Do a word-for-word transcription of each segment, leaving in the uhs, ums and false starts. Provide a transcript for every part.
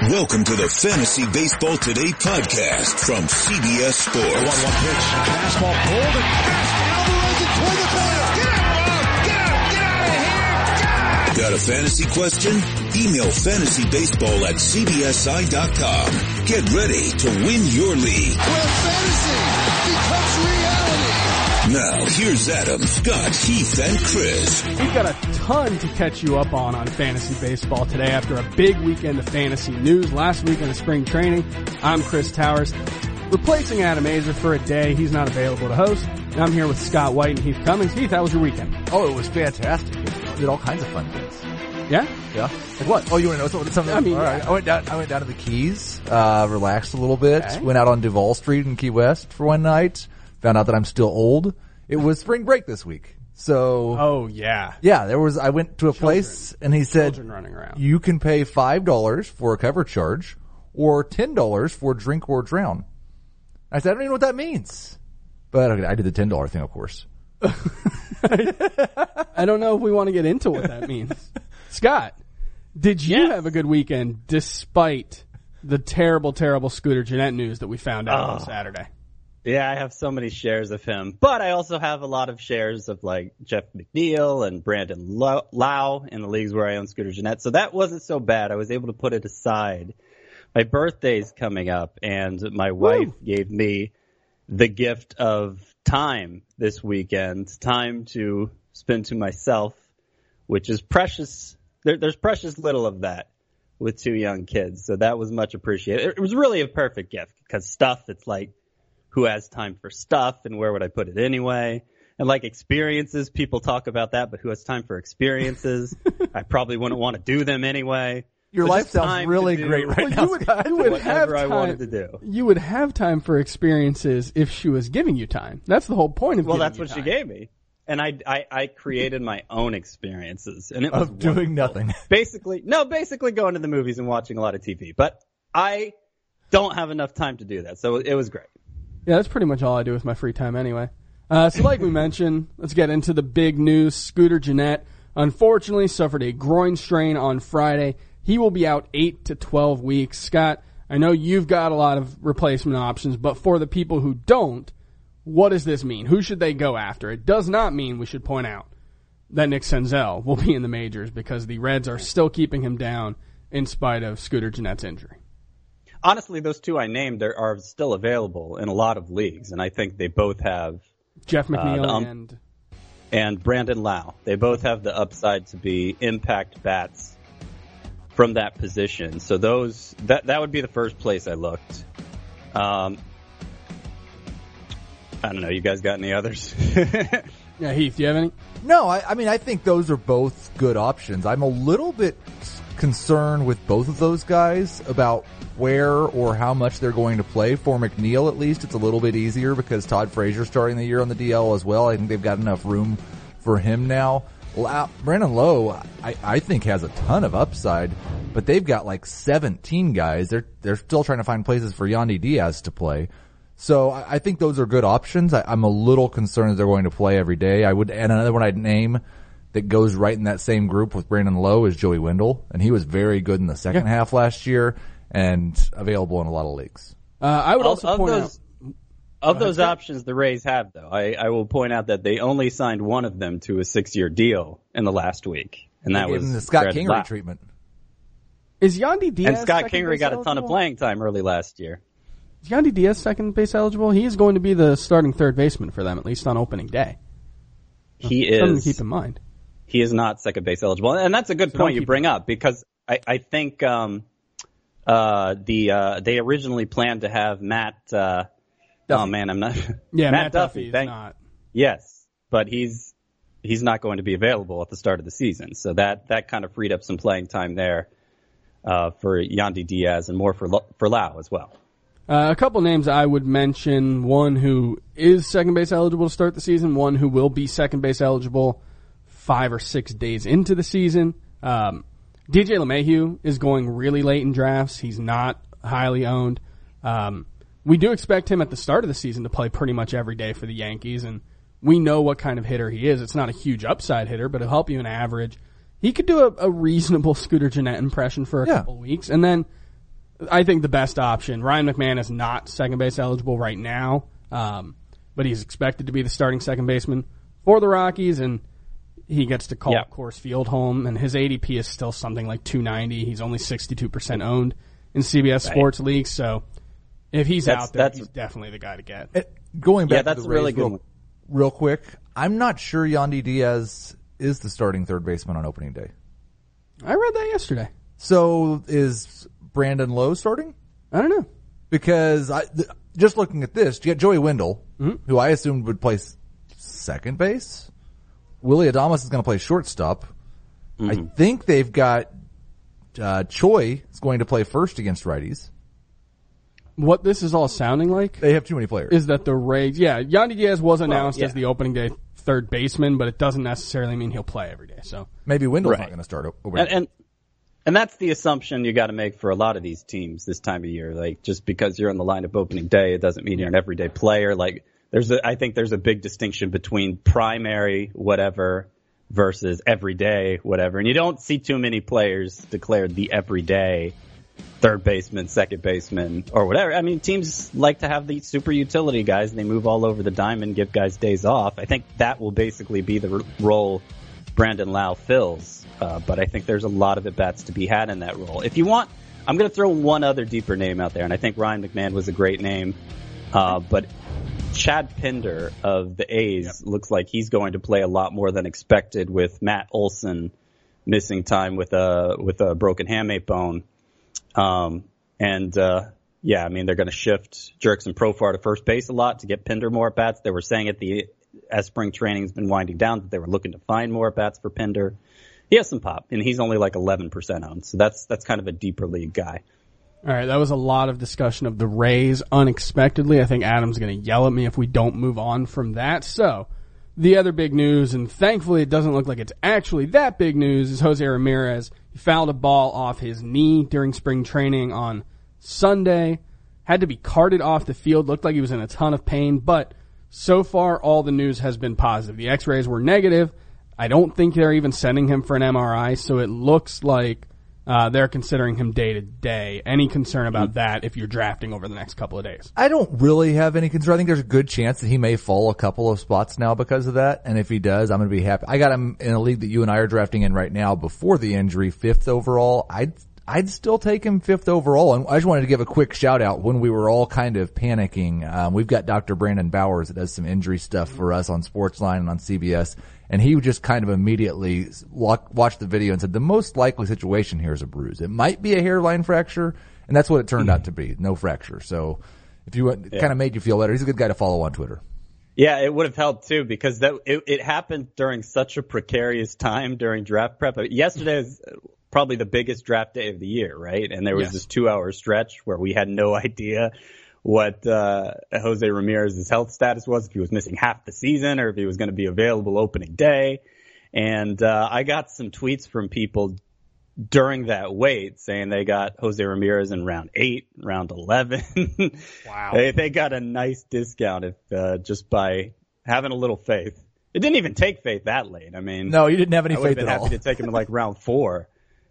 Welcome to the Fantasy Baseball Today podcast from C B S Sports. one one pitch. Fastball pulled and fast. Alvarez is toward the fence. Get out, get out, get out of here. Got a fantasy question? Email fantasybaseball at c b s i dot com. Get ready to win your league. Where fantasy becomes reality. Now, here's Adam, Scott, Heath, and Chris. We've got a ton to catch you up on on Fantasy Baseball today after a big weekend of fantasy news. Last weekend of spring training, I'm Chris Towers, replacing Adam Azer for a day. He's not available to host. And I'm here with Scott White and Heath Cummings. Heath, how was your weekend? Oh, it was fantastic. I did all kinds of fun things. Yeah? Yeah. Like what? Oh, you want to know something? something? I mean, all right. yeah. I went down. I went down to the Keys, uh, relaxed a little bit. Okay. Went out on Duval Street in Key West for one night. Found out that I'm still old. It was spring break this week, so Oh, yeah. yeah, there was. I went to a place and he said, Children running around. "You can pay five dollars for a cover charge, or ten dollars for drink or drown." I said, "I don't even know what that means," but okay, I did the ten dollar thing, of course. I don't know if we want to get into what that means. Scott, did you Yes. have a good weekend despite the terrible, terrible Scooter Jeanette news that we found out on Oh. Saturday? Yeah, I have so many shares of him, but I also have a lot of shares of like Jeff McNeil and Brandon Lau Lau in the leagues where I own Scooter Jeanette. So that wasn't so bad. I was able to put it aside. My birthday's coming up and my wife gave me the gift of time this weekend, time to spend to myself, which is precious. There, there's precious little of that with two young kids. So that was much appreciated. It was really a perfect gift because stuff that's like, who has time for stuff and where would I put it anyway? And like experiences, people talk about that, but who has time for experiences? I probably wouldn't want to do them anyway. Your So life just sounds time really to do great right Well, now, you would, Scott. you would have Whatever I time, wanted to do. You would have time for experiences if she was giving you time. That's the whole point of Well, giving that's you what she time. gave me. And I, I, I created my own experiences. And it was Of doing wonderful. nothing. Basically, no, basically going to the movies and watching a lot of T V. But I don't have enough time to do that. So it was great. Yeah, that's pretty much all I do with my free time anyway. Uh, so like we mentioned, let's get into the big news. Scooter Jeanette, unfortunately, suffered a groin strain on Friday. He will be out eight to twelve weeks. Scott, I know you've got a lot of replacement options, but for the people who don't, what does this mean? Who should they go after? It does not mean, we should point out, that Nick Senzel will be in the majors because the Reds are still keeping him down in spite of Scooter Jeanette's injury. Honestly, those two I named are, are still available in a lot of leagues. And I think they both have Jeff McNeil the um- and... and Brandon Lau. They both have the upside to be impact bats from that position. So those that that would be the first place I looked. Um, I don't know. You guys got any others? Yeah, Heath, do you have any? No, I, I mean, I think those are both good options. I'm a little bit concerned with both of those guys about where or how much they're going to play. For McNeil, at least, it's a little bit easier because Todd Frazier's starting the year on the D L as well. I think they've got enough room for him now. Lau, Brandon Lowe, I, I think has a ton of upside, but they've got like seventeen guys. They're they're still trying to find places for Yandy Diaz to play. So I, I think those are good options. I, I'm a little concerned that they're going to play every day. I would, and another one I'd name that goes right in that same group with Brandon Lowe is Joey Wendell, and he was very good in the second Yeah. half last year and available in a lot of leagues. Uh, I would Of- also of point those, out... Of ahead, those Scott. options the Rays have, though, I, I will point out that they only signed one of them to a six-year deal in the last week, and that They gave was him the Scott Brandon Kingery Lau. treatment. Is Yandy Diaz And Scott second Kingery base got a ton of eligible? playing time early last year. Is Yandy Diaz second base eligible? He is going to be the starting third baseman for them, at least on opening day. He Something to is. keep in mind. He is not second base eligible, and that's a good So don't point you keep bring up because I, I think um, uh, the uh, they originally planned to have Matt. Uh, oh man, I'm not. Yeah, Matt, Matt Duffy, Duffy. is Thank, not. yes, but he's he's not going to be available at the start of the season, so that that kind of freed up some playing time there uh, for Yandy Diaz and more for Lo- for Lau as well. Uh, a couple names I would mention. One who is second base eligible to start the season. One who will be second base eligible five or six days into the season. Um, D J LeMahieu is going really late in drafts. He's not highly owned. Um, we do expect him at the start of the season to play pretty much every day for the Yankees, and we know what kind of hitter he is. It's not a huge upside hitter, but it'll help you in average. He could do a, a reasonable Scooter Jeanette impression for a Yeah. couple weeks, and then I think the best option. Ryan McMahon is not second base eligible right now, um, but he's expected to be the starting second baseman for the Rockies, and he gets to call yeah. Coors Field home, and his A D P is still something like two ninety. He's only sixty-two percent owned in C B S right. Sports League, so if he's that's, out there, that's, he's definitely the guy to get. It, going back yeah, that's to the a really Rays good real, one. real quick, I'm not sure Yandy Diaz is the starting third baseman on opening day. I read that yesterday. So is Brandon Lowe starting? I don't know. Because I, th- just looking at this, you got Joey Wendell, mm-hmm. who I assumed would play second base. Willie Adames is going to play shortstop. Mm-hmm. I think they've got uh, Choi is going to play first against righties. What this is all sounding like They have too many players. is that the Rays, yeah, Yandy Diaz was announced well, yeah. as the opening day third baseman, but it doesn't necessarily mean he'll play every day. So maybe Wendell's right. not going to start over. And, and and that's the assumption you got to make for a lot of these teams this time of year. Like, just because you're in the lineup opening day, it doesn't mean you're an everyday player. Like, there's a, I think there's a big distinction between primary whatever versus everyday whatever, and you don't see too many players declared the everyday third baseman, second baseman, or whatever. I mean, teams like to have these super utility guys, and they move all over the diamond, give guys days off. I think that will basically be the r- role Brandon Lowe fills. Uh, but I think there's a lot of at-bats to be had in that role. If you want, I'm going to throw one other deeper name out there, and I think Ryan McMahon was a great name. Uh, but Chad Pinder of the A's yep. looks like he's going to play a lot more than expected with Matt Olson missing time with a, with a broken hamate bone. Um, and, uh, yeah, I mean, they're going to shift Jerks and Profar to first base a lot to get Pinder more at-bats. They were saying at the, as spring training's been winding down, that they were looking to find more at-bats for Pinder. He has some pop, and he's only like eleven percent owned. So that's, that's kind of a deeper league guy. All right. That was a lot of discussion of the Rays unexpectedly. I think Adam's going to yell at me if we don't move on from that. So the other big news, and thankfully it doesn't look like it's actually that big news, is Jose Ramirez. He fouled a ball off his knee during spring training on Sunday. Had to be carted off the field. Looked like he was in a ton of pain, but so far all the news has been positive. The x-rays were negative. I don't think they're even sending him for an M R I, so it looks like uh, they're considering him day to day. Any concern about mm-hmm. that if you're drafting over the next couple of days? I don't really have any concern. I think there's a good chance that he may fall a couple of spots now because of that, and if he does, I'm going to be happy. I got him in a league that you and I are drafting in right now before the injury, fifth overall. I'd I'd still take him fifth overall. And I just wanted to give a quick shout out when we were all kind of panicking. Um, we've got Doctor Brandon Bowers that does some injury stuff for us on Sportsline and on C B S. And he just kind of immediately watched the video and said the most likely situation here is a bruise. It might be a hairline fracture, and that's what it turned out to be. No fracture. So if you it yeah. kind of made you feel better, he's a good guy to follow on Twitter. Yeah, it would have helped too, because that it, it happened during such a precarious time during draft prep. Yesterday was probably the biggest draft day of the year, right? And there was yes. this two-hour stretch where we had no idea what uh Jose Ramirez's health status was, if he was missing half the season or if he was going to be available opening day. And uh I got some tweets from people during that wait saying they got Jose Ramirez in round eight, round eleven. Wow. they, they got a nice discount if uh just by having a little faith. It didn't even take faith that late. I mean, no, you didn't have any I faith been at happy all. to take him in like round four.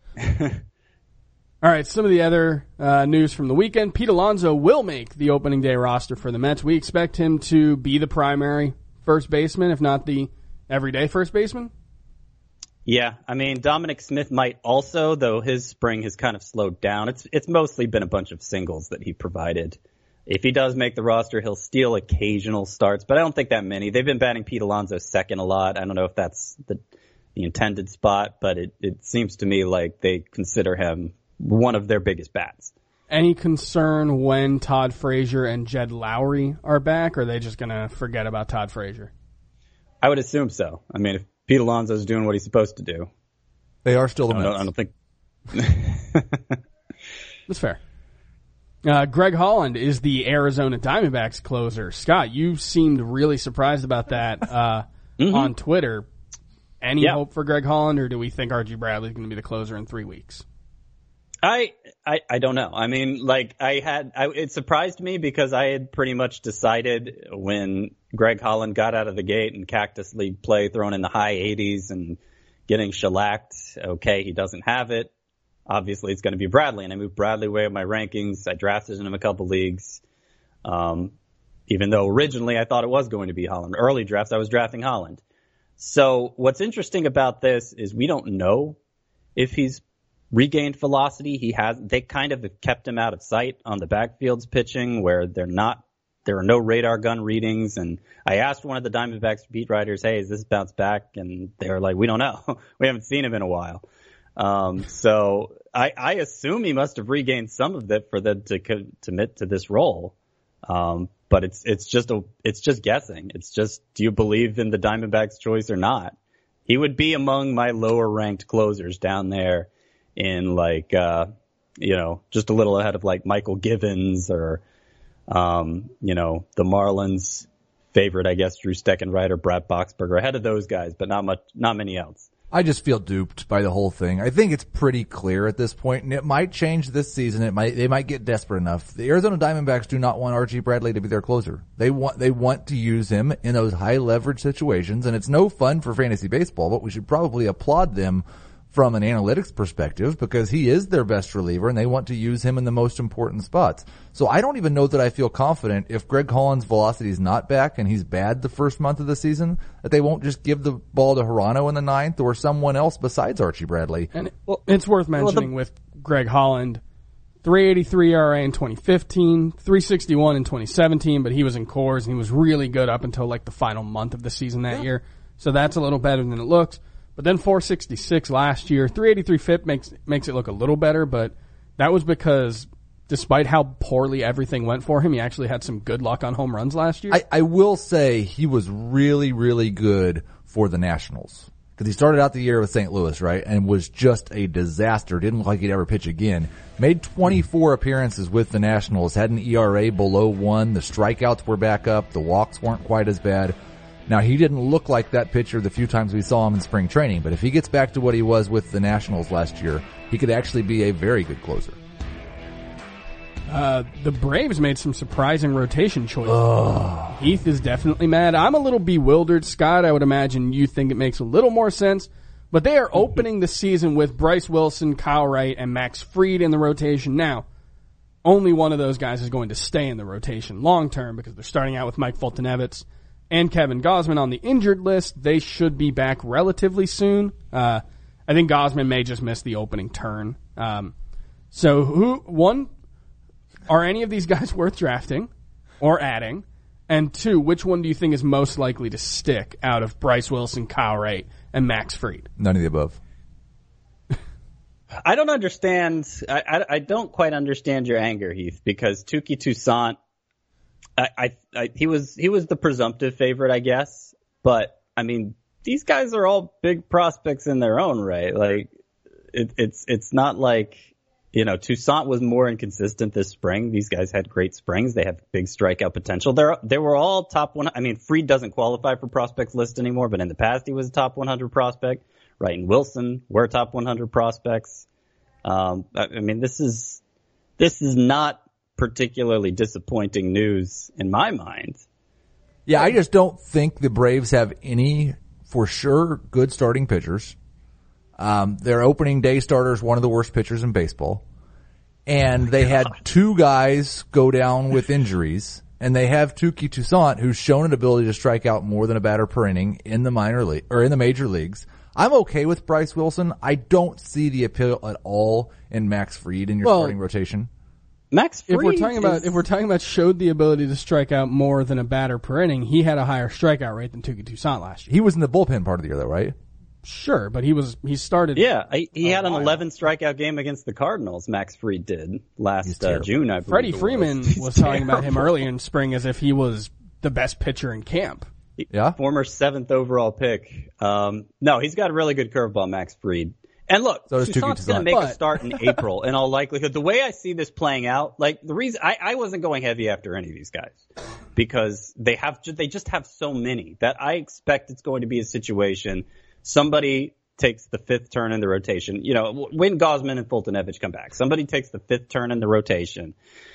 All right, some of the other uh, news from the weekend. Pete Alonso will make the opening day roster for the Mets. We expect him to be the primary first baseman, if not the everyday first baseman. Yeah, I mean, Dominic Smith might also, though his spring has kind of slowed down. It's it's mostly been a bunch of singles that he provided. If he does make the roster, he'll steal occasional starts, but I don't think that many. They've been batting Pete Alonso second a lot. I don't know if that's the, the intended spot, but it, it seems to me like they consider him one of their biggest bats. Any concern when Todd Frazier and Jed Lowry are back, or are they just going to forget about Todd Frazier? I would assume so. I mean, if Pete Alonso's doing what he's supposed to do. They are still the Mets. I don't, I don't think. That's fair. Uh, Greg Holland is the Arizona Diamondbacks closer. Scott, you seemed really surprised about that uh, mm-hmm. on Twitter. Any yeah. hope for Greg Holland, or do we think Archie Bradley's going to be the closer in three weeks? I, I I don't know. I mean, like, I had, I, it surprised me because I had pretty much decided when Greg Holland got out of the gate in Cactus League play, throwing in the high eighties and getting shellacked, okay, he doesn't have it. obviously it's going to be Bradley, and I moved Bradley way up my rankings. I drafted him in a couple leagues. Um, even though originally I thought it was going to be Holland. Early drafts, I was drafting Holland. So what's interesting about this is we don't know if he's regained velocity. He has, they kind of have kept him out of sight on the backfields pitching where they're not, there are no radar gun readings. And I asked one of the Diamondbacks beat writers, hey, is this bounce back? And they were like, we don't know. We haven't seen him in a while. Um, so I, I assume he must have regained some of it for them to co- commit to this role. Um, but it's, it's just a, it's just guessing. It's just, do you believe in the Diamondbacks choice or not? He would be among my lower ranked closers down there in like, uh, you know, just a little ahead of like Michael Givens or, um, you know, the Marlins favorite, I guess, Drew Steckenrider, Brad Boxberger, ahead of those guys, but not much, not many else. I just feel duped by the whole thing. I think it's pretty clear at this point, and it might change this season. It might, they might get desperate enough. The Arizona Diamondbacks do not want Archie Bradley to be their closer. They want, they want to use him in those high leverage situations, and it's no fun for fantasy baseball, but we should probably applaud them from an analytics perspective because he is their best reliever and they want to use him in the most important spots. So I don't even know that I feel confident if Greg Holland's velocity is not back and he's bad the first month of the season that they won't just give the ball to Hirano in the ninth or someone else besides Archie Bradley. And it, well, it's worth mentioning well, the, with Greg Holland, three eighty-three E R A in twenty fifteen, three sixty-one in twenty seventeen, but he was in Coors and he was really good up until like the final month of the season that yeah. year. So that's a little better than it looks. But then four sixty-six last year, three eighty-three F I P makes makes it look a little better, but that was because despite how poorly everything went for him, he actually had some good luck on home runs last year. I, I will say he was really, really good for the Nationals. Because he started out the year with Saint Louis, right, and was just a disaster. Didn't look like he'd ever pitch again. Made twenty-four appearances with the Nationals, had an E R A below one. The strikeouts were back up. The walks weren't quite as bad. Now, he didn't look like that pitcher the few times we saw him in spring training, but if he gets back to what he was with the Nationals last year, he could actually be a very good closer. Uh, the Braves made some surprising rotation choices. Ugh. Heath is definitely mad. I'm a little bewildered, Scott. I would imagine you think it makes a little more sense, but they are opening the season with Bryce Wilson, Kyle Wright, and Max Fried in the rotation. Now, only one of those guys is going to stay in the rotation long term because they're starting out with Mike Foltynewicz and Kevin Gausman on the injured list. They should be back relatively soon. Uh, I think Gausman may just miss the opening turn. Um, so who, one, are any of these guys worth drafting or adding? And two, which one do you think is most likely to stick out of Bryce Wilson, Kyle Wright, and Max Fried? None of the above. I don't understand. I, I, I don't quite understand your anger, Heath, because Touki Toussaint, I, I, I, he was he was the presumptive favorite, I guess. But I mean, these guys are all big prospects in their own right. Like, it, it's it's not like, you know, Toussaint was more inconsistent this spring. These guys had great springs. They have big strikeout potential. They're they were all top one. I mean, Fried doesn't qualify for prospects list anymore, but in the past he was a top one hundred prospect. Wright and Wilson were top one hundred prospects. Um, I, I mean, this is this is not particularly disappointing news in my mind. Yeah, I just don't think the Braves have any, for sure, good starting pitchers. Um, their opening day starter is one of the worst pitchers in baseball. And they had two guys go down with injuries. And they have Touki Toussaint, who's shown an ability to strike out more than a batter per inning in the minor league, or in the major leagues. I'm okay with Bryce Wilson. I don't see the appeal at all in Max Fried in your well, starting rotation. Max Fried if we're talking is... about if we're talking about showed the ability to strike out more than a batter per inning, he had a higher strikeout rate than Touki Toussaint last year. He was in the bullpen part of the year, though, right? Sure, but he was he started. Yeah, I, he had while. an eleven strikeout game against the Cardinals. Max Fried did last uh, June. I believe Freddie it Freeman was, was talking about him earlier in spring as if he was the best pitcher in camp. Yeah, former seventh overall pick. Um, no, he's got a really good curveball, Max Fried. And look, so Toussaint's going to make but, a start in April in all likelihood. The way I see this playing out, like the reason I, I wasn't going heavy after any of these guys because they have they just have so many that I expect it's going to be a situation. Somebody takes the fifth turn in the rotation. You know, when Gausman and Foltynewicz come back, somebody takes the fifth turn in the rotation.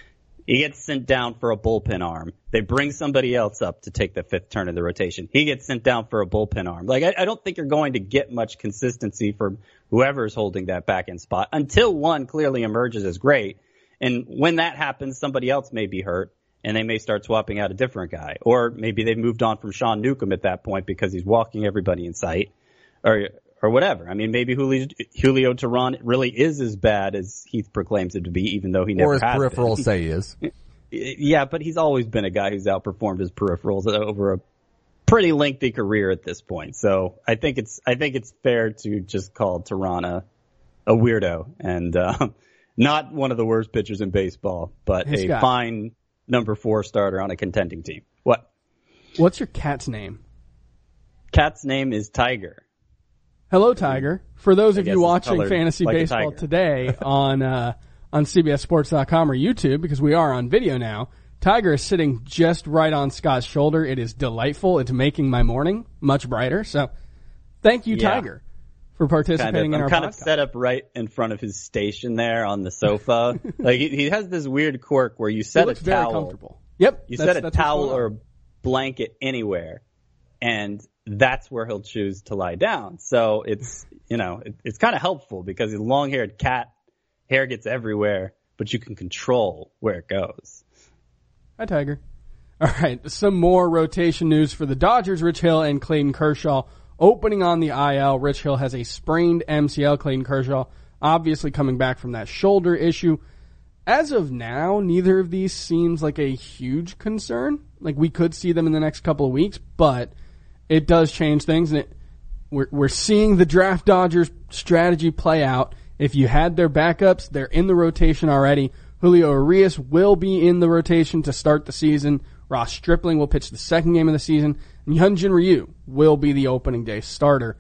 He gets sent down for a bullpen arm. They bring somebody else up to take the fifth turn of the rotation. He gets sent down for a bullpen arm. Like, I, I don't think you're going to get much consistency from whoever's holding that back end spot until one clearly emerges as great. And when that happens, somebody else may be hurt, and they may start swapping out a different guy. Or maybe they've moved on from Sean Newcomb at that point because he's walking everybody in sight, or or whatever. I mean, maybe Julio, Julio Teheran really is as bad as Heath proclaims him to be, even though he never has been. Or his peripherals been. say he is. Yeah, but he's always been a guy who's outperformed his peripherals over a pretty lengthy career at this point. So I think it's I think it's fair to just call Teheran a, a weirdo and uh, not one of the worst pitchers in baseball, but He's a got- fine number four starter on a contending team. What? What's your cat's name? Cat's name is Tiger. Hello, Tiger. For those I of guess you it's watching colored Fantasy like a Baseball tiger. today on uh, on C B S Sports dot com or YouTube, because we are on video now, Tiger is sitting just right on Scott's shoulder. It is delightful. It's making my morning much brighter. So thank you, Yeah. Tiger, for participating Kind of, in I'm our kind podcast. of set up right in front of his station there on the sofa. Like he, he has this weird quirk where you It set a looks very towel. comfortable. Yep. You that's- set a that's what's towel going on. or a blanket anywhere, and that's where he'll choose to lie down. So it's, you know, it, it's kind of helpful because his long-haired cat hair gets everywhere, but you can control where it goes. Hi, Tiger. All right, some more rotation news for the Dodgers. Rich Hill and Clayton Kershaw opening on the I L. Rich Hill has a sprained M C L. Clayton Kershaw obviously coming back from that shoulder issue. As of now, neither of these seems like a huge concern. Like, we could see them in the next couple of weeks, but it does change things. And it, we're, we're seeing the draft Dodgers strategy play out. If you had their backups, they're in the rotation already. Julio Urias will be in the rotation to start the season. Ross Stripling will pitch the second game of the season. And Hyunjin Ryu will be the opening day starter.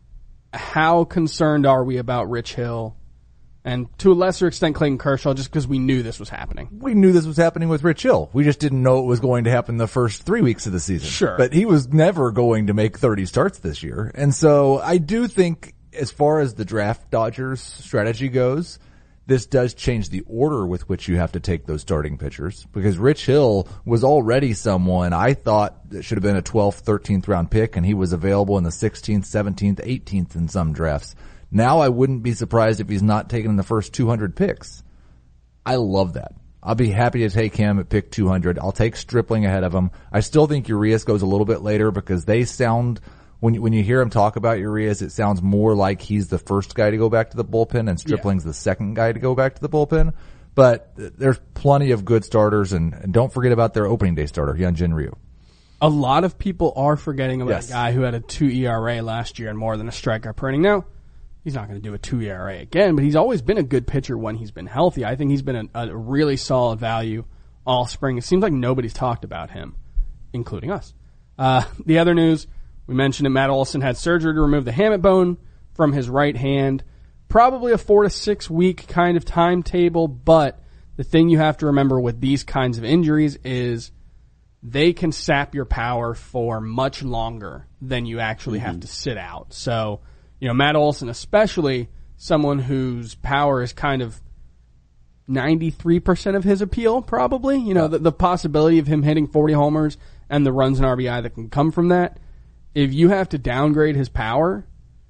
How concerned are we about Rich Hill? And to a lesser extent, Clayton Kershaw, just because we knew this was happening. We knew this was happening with Rich Hill. We just didn't know it was going to happen the first three weeks of the season. Sure. But he was never going to make thirty starts this year. And so I do think as far as the draft Dodgers strategy goes, this does change the order with which you have to take those starting pitchers, because Rich Hill was already someone I thought that should have been a twelfth, thirteenth round pick, and he was available in the sixteenth, seventeenth, eighteenth in some drafts. Now I wouldn't be surprised if he's not taken in the first two hundred picks. I love that. I'll be happy to take him at pick two hundred. I'll take Stripling ahead of him. I still think Urias goes a little bit later because they sound, when you, when you hear him talk about Urias, it sounds more like he's the first guy to go back to the bullpen and Stripling's the second guy to go back to the bullpen. But there's plenty of good starters, and, and don't forget about their opening day starter, Hyunjin Ryu. A lot of people are forgetting about Yes. a guy who had a two E R A last year and more than a strikeout per inning. Now, he's not going to do a two E R A again, but he's always been a good pitcher when he's been healthy. I think he's been a, a really solid value all spring. It seems like nobody's talked about him, including us. Uh, the other news, we mentioned that Matt Olson had surgery to remove the hamate bone from his right hand. Probably a four to six week kind of timetable, but the thing you have to remember with these kinds of injuries is they can sap your power for much longer than you actually have to sit out. So, you know, Matt Olson, especially someone whose power is kind of ninety-three percent of his appeal, probably. You know, the, the possibility of him hitting forty homers and the runs and R B I that can come from that. If you have to downgrade his power,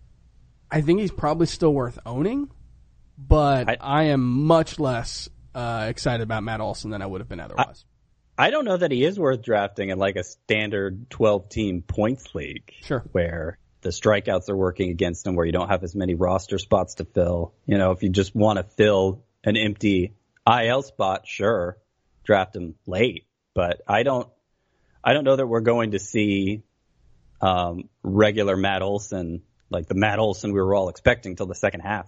I think he's probably still worth owning, but I, I- I am much less uh, excited about Matt Olson than I would have been otherwise. I don't know that he is worth drafting in like a standard twelve-team points league. Sure. Where the strikeouts are working against him, where you don't have as many roster spots to fill. You know, if you just want to fill an empty I L spot, sure, draft him late. But I don't, I don't know that we're going to see um, regular Matt Olson, like the Matt Olson we were all expecting till the second half.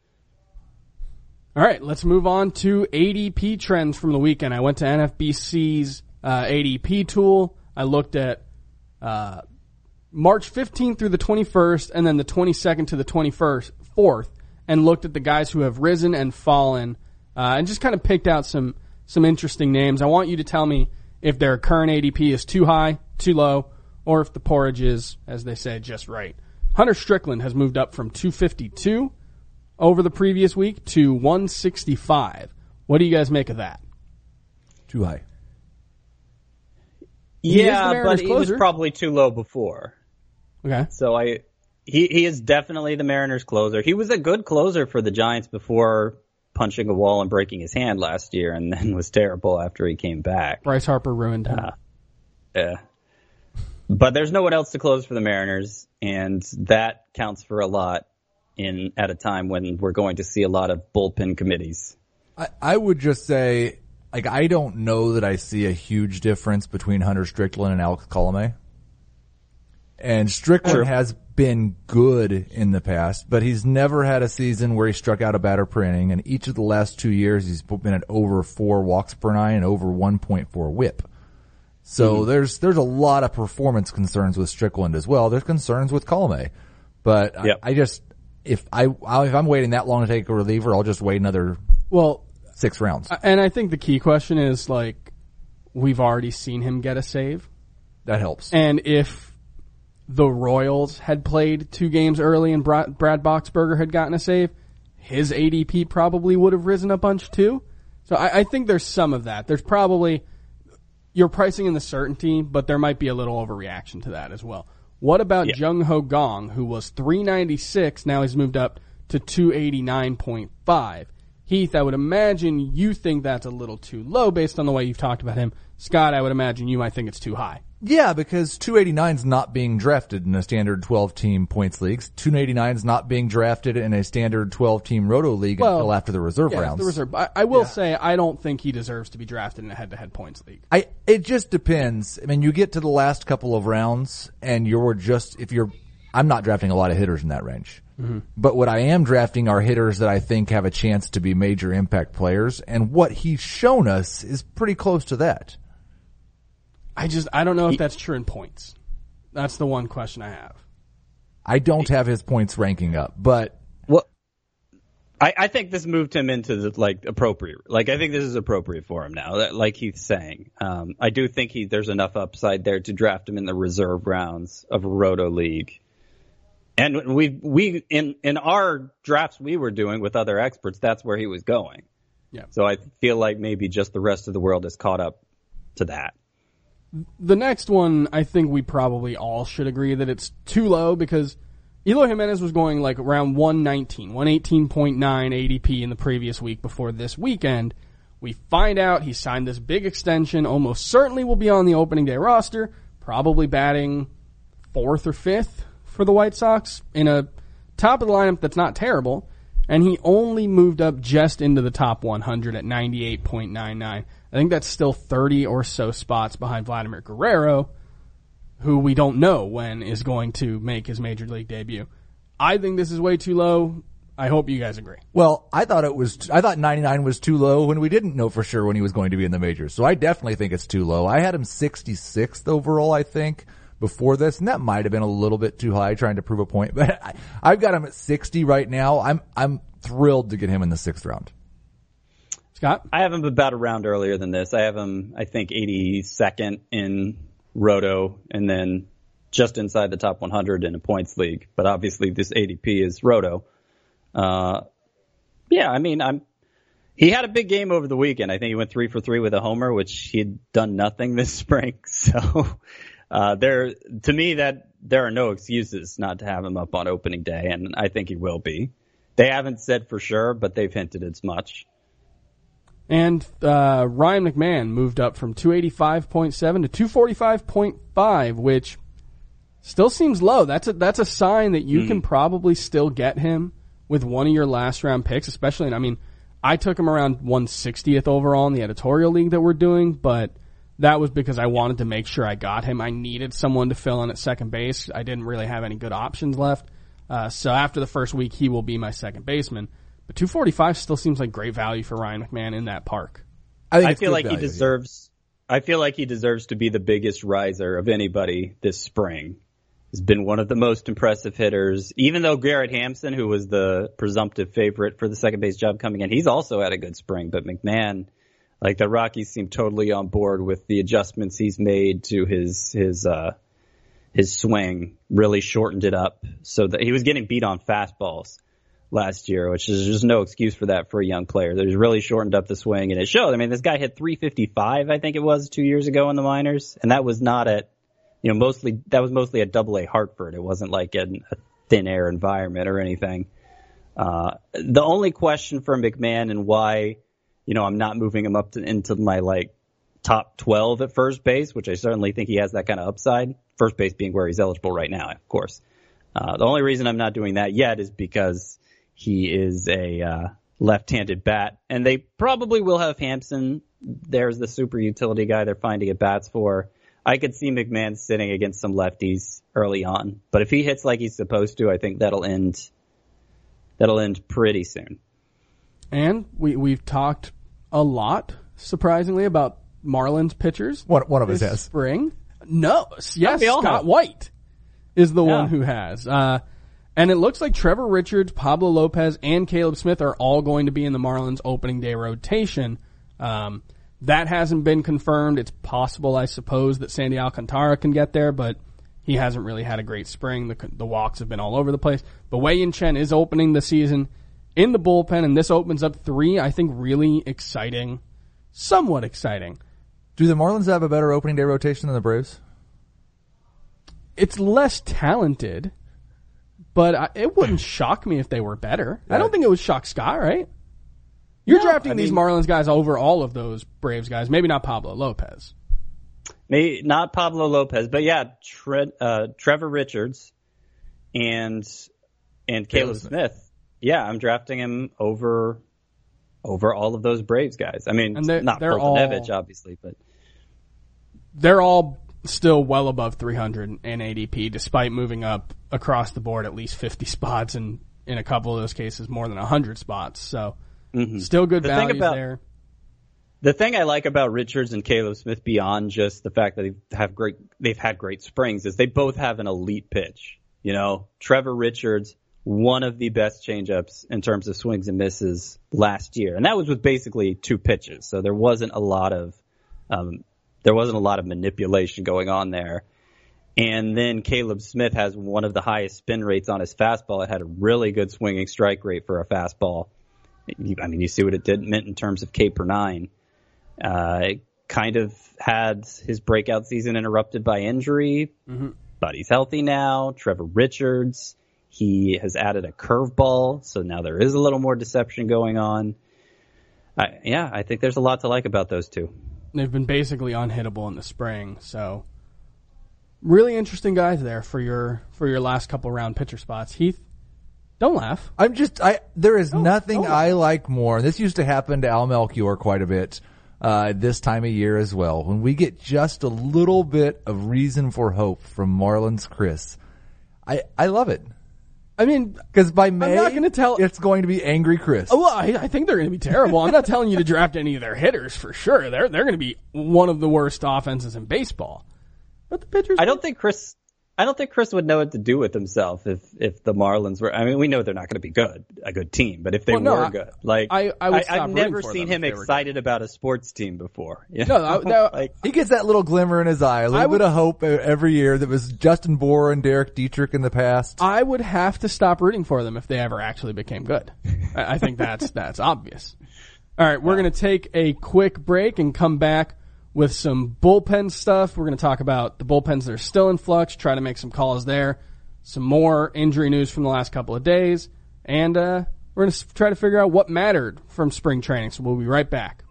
All right, let's move on to A D P trends from the weekend. I went to N F B C's uh, A D P tool. I looked at uh, March fifteenth through the twenty-first, and then the twenty-second to the twenty-first, fourth, and looked at the guys who have risen and fallen, uh, and just kind of picked out some some interesting names. I want you to tell me if their current A D P is too high, too low, or if the porridge is, as they say, just right. Hunter Strickland has moved up from two fifty-two over the previous week to one sixty-five. What do you guys make of that? Too high. He is the Yeah, Mariners but he was closer. probably too low before. Okay. So I, he he is definitely the Mariners closer. He was a good closer for the Giants before punching a wall and breaking his hand last year, and then was terrible after he came back. Bryce Harper ruined him. Uh, yeah. But there's no one else to close for the Mariners, and that counts for a lot in at a time when we're going to see a lot of bullpen committees. I, I would just say, like, I don't know that I see a huge difference between Hunter Strickland and Alex Colomé. And Strickland Sure. has been good in the past, but he's never had a season where he struck out a batter per inning. And each of the last two years, he's been at over four walks per nine and over one point four whip. So mm-hmm. there's there's a lot of performance concerns with Strickland as well. There's concerns with Colomé, but yep. I, I just if I if I'm waiting that long to take a reliever, I'll just wait another well six rounds. And I think the key question is, like, we've already seen him get a save. That helps. And if the Royals had played two games early and Brad Boxberger had gotten a save, his A D P probably would have risen a bunch too. So I, I think there's some of that. There's probably, you're pricing in the certainty, but there might be a little overreaction to that as well. What about yeah. Jung Ho Gong, who was three ninety-six, now he's moved up to two eighty-nine point five. Heath, I would imagine you think that's a little too low based on the way you've talked about him. Scott, I would imagine you might think it's too high. Yeah, because two eighty-nine is not being drafted in a standard twelve-team points leagues. two eighty-nine is not being drafted in a standard twelve-team roto league well, until after the reserve yeah, rounds. The reserve. I, I will yeah. say I don't think he deserves to be drafted in a head-to-head points league. I it just depends. I mean, you get to the last couple of rounds, and you're just if you're. I'm not drafting a lot of hitters in that range, mm-hmm. but what I am drafting are hitters that I think have a chance to be major impact players, and what he's shown us is pretty close to that. I just, I don't know if that's true in points. That's the one question I have. I don't have his points ranking up, but well, I, I think this moved him into the, like, appropriate. Like, I think this is appropriate for him now, that, like Heath's saying. Um, I do think he, there's enough upside there to draft him in the reserve rounds of a roto league. And we, we, in, in our drafts we were doing with other experts, that's where he was going. Yeah. So I feel like maybe just the rest of the world has caught up to that. The next one, I think we probably all should agree that it's too low because Eloy Jimenez was going like around one nineteen, one eighteen point nine A D P in the previous week before this weekend. We find out he signed this big extension, almost certainly will be on the opening day roster, probably batting fourth or fifth for the White Sox in a top of the lineup that's not terrible, and he only moved up just into the top one hundred at ninety-eight point nine nine. I think that's still thirty or so spots behind Vladimir Guerrero, who we don't know when is going to make his major league debut. I think this is way too low. I hope you guys agree. Well, I thought it was, I thought ninety-nine was too low when we didn't know for sure when he was going to be in the majors. So I definitely think it's too low. I had him sixty-sixth overall, I think, before this, and that might have been a little bit too high trying to prove a point, but I, I've got him at sixty right now. I'm, I'm thrilled to get him in the sixth round. Scott? I have him about a round earlier than this. I have him, I think, eighty-second in Roto, and then just inside the top one hundred in a points league. But obviously, this A D P is Roto. Uh, yeah, I mean, I'm. He had a big game over the weekend. I think he went three for three with a homer, which he had done nothing this spring. So, uh, there, to me, that there are no excuses not to have him up on opening day, and I think he will be. They haven't said for sure, but they've hinted as much. And uh, Ryan McMahon moved up from two eighty-five point seven to two forty-five point five, which still seems low. That's a, that's a sign that you mm. can probably still get him with one of your last round picks, especially, I mean, I took him around one sixtieth overall in the editorial league that we're doing, but that was because I wanted to make sure I got him. I needed someone to fill in at second base. I didn't really have any good options left. Uh, so after the first week, he will be my second baseman. But two forty-five still seems like great value for Ryan McMahon in that park. I, think I it's feel good like value, he deserves. Yeah. I feel like he deserves to be the biggest riser of anybody this spring. He's been one of the most impressive hitters. Even though Garrett Hampson, who was the presumptive favorite for the second base job coming in, he's also had a good spring. But McMahon, like the Rockies, seem totally on board with the adjustments he's made to his his uh, his swing. Really shortened it up so that he was getting beat on fastballs last year, which is just no excuse for that for a young player. There's really shortened up the swing, and it showed. I mean, this guy hit three fifty-five, I think it was, two years ago in the minors, and that was not at, you know, mostly that was mostly at Double A Hartford. It wasn't like in a thin air environment or anything. Uh, the only question for McMahon and why, you know, I'm not moving him up to, into my like top twelve at first base, which I certainly think he has that kind of upside. First base being where he's eligible right now, of course. Uh, the only reason I'm not doing that yet is because he is a uh, left-handed bat, and they probably will have Hampson. There's the super utility guy they're finding at bats for. I could see McMahon sitting against some lefties early on, but if he hits like he's supposed to, I think that'll end. That'll end pretty soon. And we we've talked a lot, surprisingly, about Marlins pitchers. One one of us this has spring. No, yes, we all Scott have. White is the Yeah. one who has. Uh, and it looks like Trevor Richards, Pablo Lopez, and Caleb Smith are all going to be in the Marlins opening day rotation. Um, that hasn't been confirmed. It's possible, I suppose, that Sandy Alcantara can get there, but he hasn't really had a great spring. The, the walks have been all over the place. But Wei-Yin Chen is opening the season in the bullpen, and this opens up three, I think, really exciting, somewhat exciting. Do the Marlins have a better opening day rotation than the Braves? It's less talented, but I, it wouldn't shock me if they were better. I don't think it would shock Scott, right? You're No, drafting I these mean- Marlins guys over all of those Braves guys. Maybe not Pablo Lopez. Maybe not Pablo Lopez, but yeah, Tre- uh, Trevor Richards and and Caleb Smith. Yeah, I'm drafting him over over all of those Braves guys. I mean, And they're- not they're Fultonevich, all- obviously, but They're all still well above three hundred in A D P, despite moving up across the board at least fifty spots, and in a couple of those cases more than one hundred spots. So still good The thing values about- there. the thing I like about Richards and Caleb Smith beyond just the fact that they have great, they've had great springs is they both have an elite pitch. You know, Trevor Richards, one of the best changeups in terms of swings and misses last year, and that was with basically two pitches. So there wasn't a lot of, um, there wasn't a lot of manipulation going on there. And then Caleb Smith has one of the highest spin rates on his fastball. It had a really good swinging strike rate for a fastball. I mean, you see what it did meant in terms of K per nine. Uh, it kind of had his breakout season interrupted by injury, mm-hmm. but he's healthy now. Trevor Richards, he has added a curveball, so now there is a little more deception going on. I, yeah, I think there's a lot to like about those two. They've been basically unhittable in the spring, so really interesting guys there for your for your last couple round pitcher spots. Heath, don't laugh. I'm just, I, there is nothing don't. I like more. This used to happen to Al Melchior quite a bit, uh, this time of year as well. When we get just a little bit of reason for hope from Marlins Chris. I, I love it. I mean, Cause by May, I'm not gonna tell- it's going to be angry Chris. oh, well, I, I think they're going to be terrible. I'm not telling you to draft any of their hitters for sure. They're they're going to be one of the worst offenses in baseball. But the pitchers, I don't think Chris. I don't think Chris would know what to do with himself if if the Marlins were. I mean, we know they're not going to be good, a good team, but if they Well, no, were I- good, like I- I would I, stop have rooting never for seen them him if they were excited about a sports team before. You No, know? no, no. like, He gets that little glimmer in his eye, a little I would- bit of hope every year that was Justin Bohr and Derek Dietrich in the past. I would have to stop rooting for them if they ever actually became good. I, I think that's that's obvious. All right, we're going to take a quick break and come back with some bullpen stuff. We're going to talk about the bullpens that are still in flux, try to make some calls there, some more injury news from the last couple of days, and uh, we're going to try to figure out what mattered from spring training. So we'll be right back.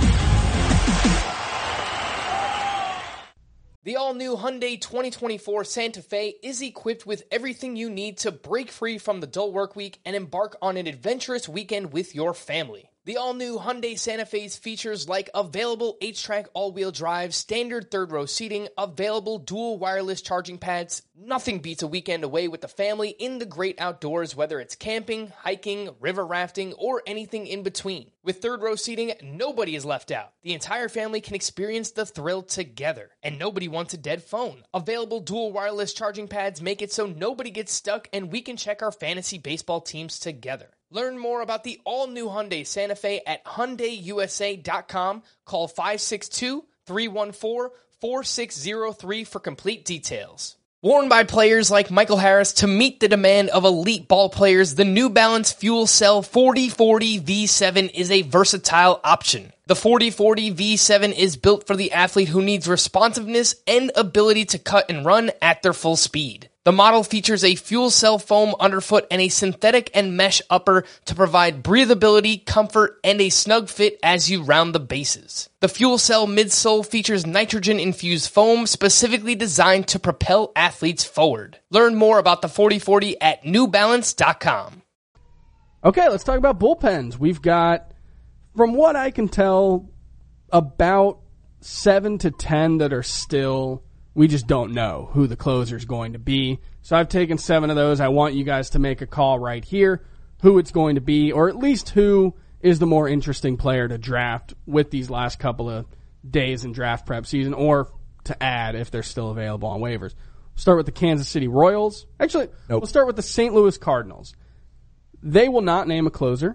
The all-new Hyundai twenty twenty-four Santa Fe is equipped with everything you need to break free from the dull work week and embark on an adventurous weekend with your family. The all-new Hyundai Santa Fe's features like available H-Track all-wheel drive, standard third-row seating, available dual wireless charging pads. Nothing beats a weekend away with the family in the great outdoors, whether it's camping, hiking, river rafting, or anything in between. With third-row seating, nobody is left out. The entire family can experience the thrill together, and nobody wants a dead phone. Available dual wireless charging pads make it so nobody gets stuck, and we can check our fantasy baseball teams together. Learn more about the all-new Hyundai Santa Fe at Hyundai U S A dot com. Call five six two, three one four, four six zero three for complete details. Worn by players like Michael Harris to meet the demand of elite ball players, the New Balance Fuel Cell forty forty V seven is a versatile option. The forty forty V seven is built for the athlete who needs responsiveness and ability to cut and run at their full speed. The model features a fuel cell foam underfoot and a synthetic and mesh upper to provide breathability, comfort, and a snug fit as you round the bases. The fuel cell midsole features nitrogen-infused foam specifically designed to propel athletes forward. Learn more about the forty forty at new balance dot com. Okay, let's talk about bullpens. We've got, from what I can tell, about seven to ten that are still... We just don't know who the closer is going to be. So I've taken seven of those. I want you guys to make a call right here who it's going to be, or at least who is the more interesting player to draft with these last couple of days in draft prep season, or to add if they're still available on waivers. We'll start with the Kansas City Royals. Actually, nope. We'll start with the Saint Louis Cardinals. They will not name a closer.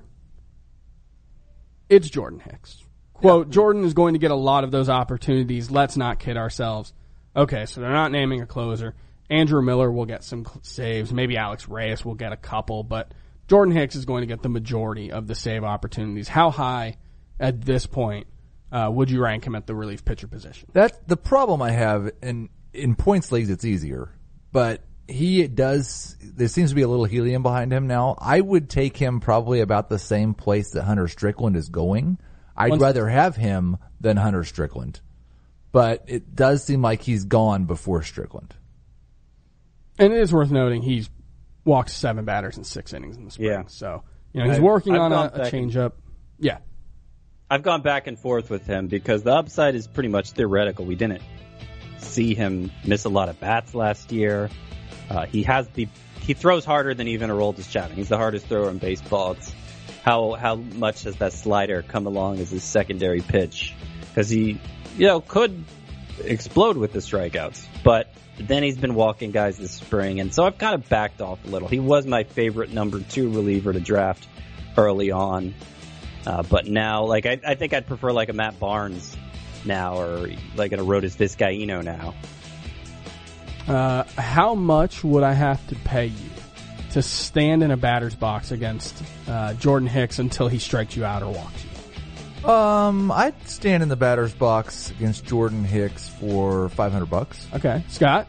It's Jordan Hicks. Quote, yeah. Jordan is going to get a lot of those opportunities. Let's not kid ourselves. Okay, so they're not naming a closer. Andrew Miller will get some saves. Maybe Alex Reyes will get a couple, but Jordan Hicks is going to get the majority of the save opportunities. How high at this point uh, would you rank him at the relief pitcher position? That's the problem I have. In, in points leagues, it's easier, but he does, there seems to be a little helium behind him now. I would take him probably about the same place that Hunter Strickland is going. I'd Once rather have him than Hunter Strickland. But it does seem like he's gone before Strickland. And it is worth noting he's walked seven batters in six innings in the spring. Yeah. So, you know, he's working I've on a, a changeup. Yeah. I've gone back and forth with him because the upside is pretty much theoretical. We didn't see him miss a lot of bats last year. Uh, he has the he throws harder than even Aroldis Chapman. He's the hardest thrower in baseball. It's how how much has that slider come along as his secondary pitch? Because he, you know, could explode with the strikeouts, but then he's been walking guys this spring, and so I've kind of backed off a little. He was my favorite number two reliever to draft early on, uh, but now, like, I, I think I'd prefer like a Matt Barnes now, or like an Arodys Vizcaíno now. Uh, how much would I have to pay you to stand in a batter's box against uh, Jordan Hicks until he strikes you out or walks you? Um, I'd stand in the batter's box against Jordan Hicks for five hundred bucks. Okay, Scott.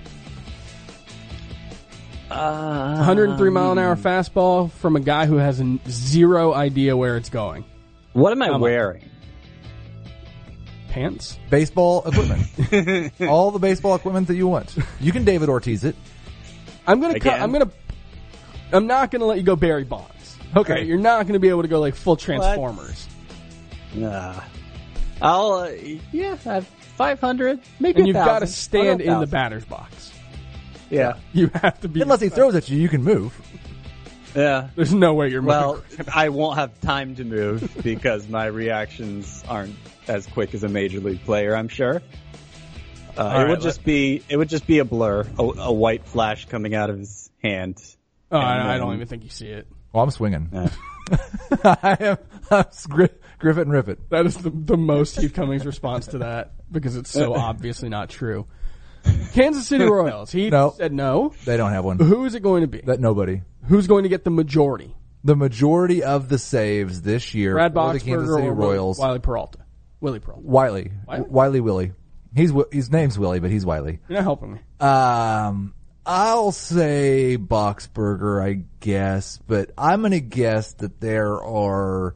Um, one hundred three mile an hour fastball from a guy who has a zero idea where it's going. What am I How wearing? Pants? Baseball equipment. All the baseball equipment that you want. You can David Ortiz it. I'm gonna. Cu- I'm gonna. I'm not gonna let you go Barry Bonds. Okay, right? You're not gonna be able to go like full Transformers. Nah. I'll, uh, yeah, I have five hundred, maybe And you've got to thousand. stand in the batter's box. Yeah. You have to be. Unless he throws at you, you can move. Yeah. There's no way you're Well, moving. I won't have time to move because my reactions aren't as quick as a major league player, I'm sure. Uh, right, it would just be, it would just be a blur, a, a white flash coming out of his hand. Oh, I, And, I don't um, even think you see it. Well, I'm swinging. Yeah. I am I'm Gri- Griffith and Riffit. That is the, the most Heath Cummings response to that because it's so obviously not true. Kansas City Royals. He No. said no. They don't have one. Who is it going to be? That nobody. Who's going to get the majority? The majority of the saves this year Brad for the Kansas Boxberger City or Royals. Wiley Peralta? Willie Peralta. Wiley. Wiley? Wiley Willie. He's Wi- his name's Willie, but he's Wiley. You're not helping me. Um, I'll say Boxberger, I guess, but I'm going to guess that there are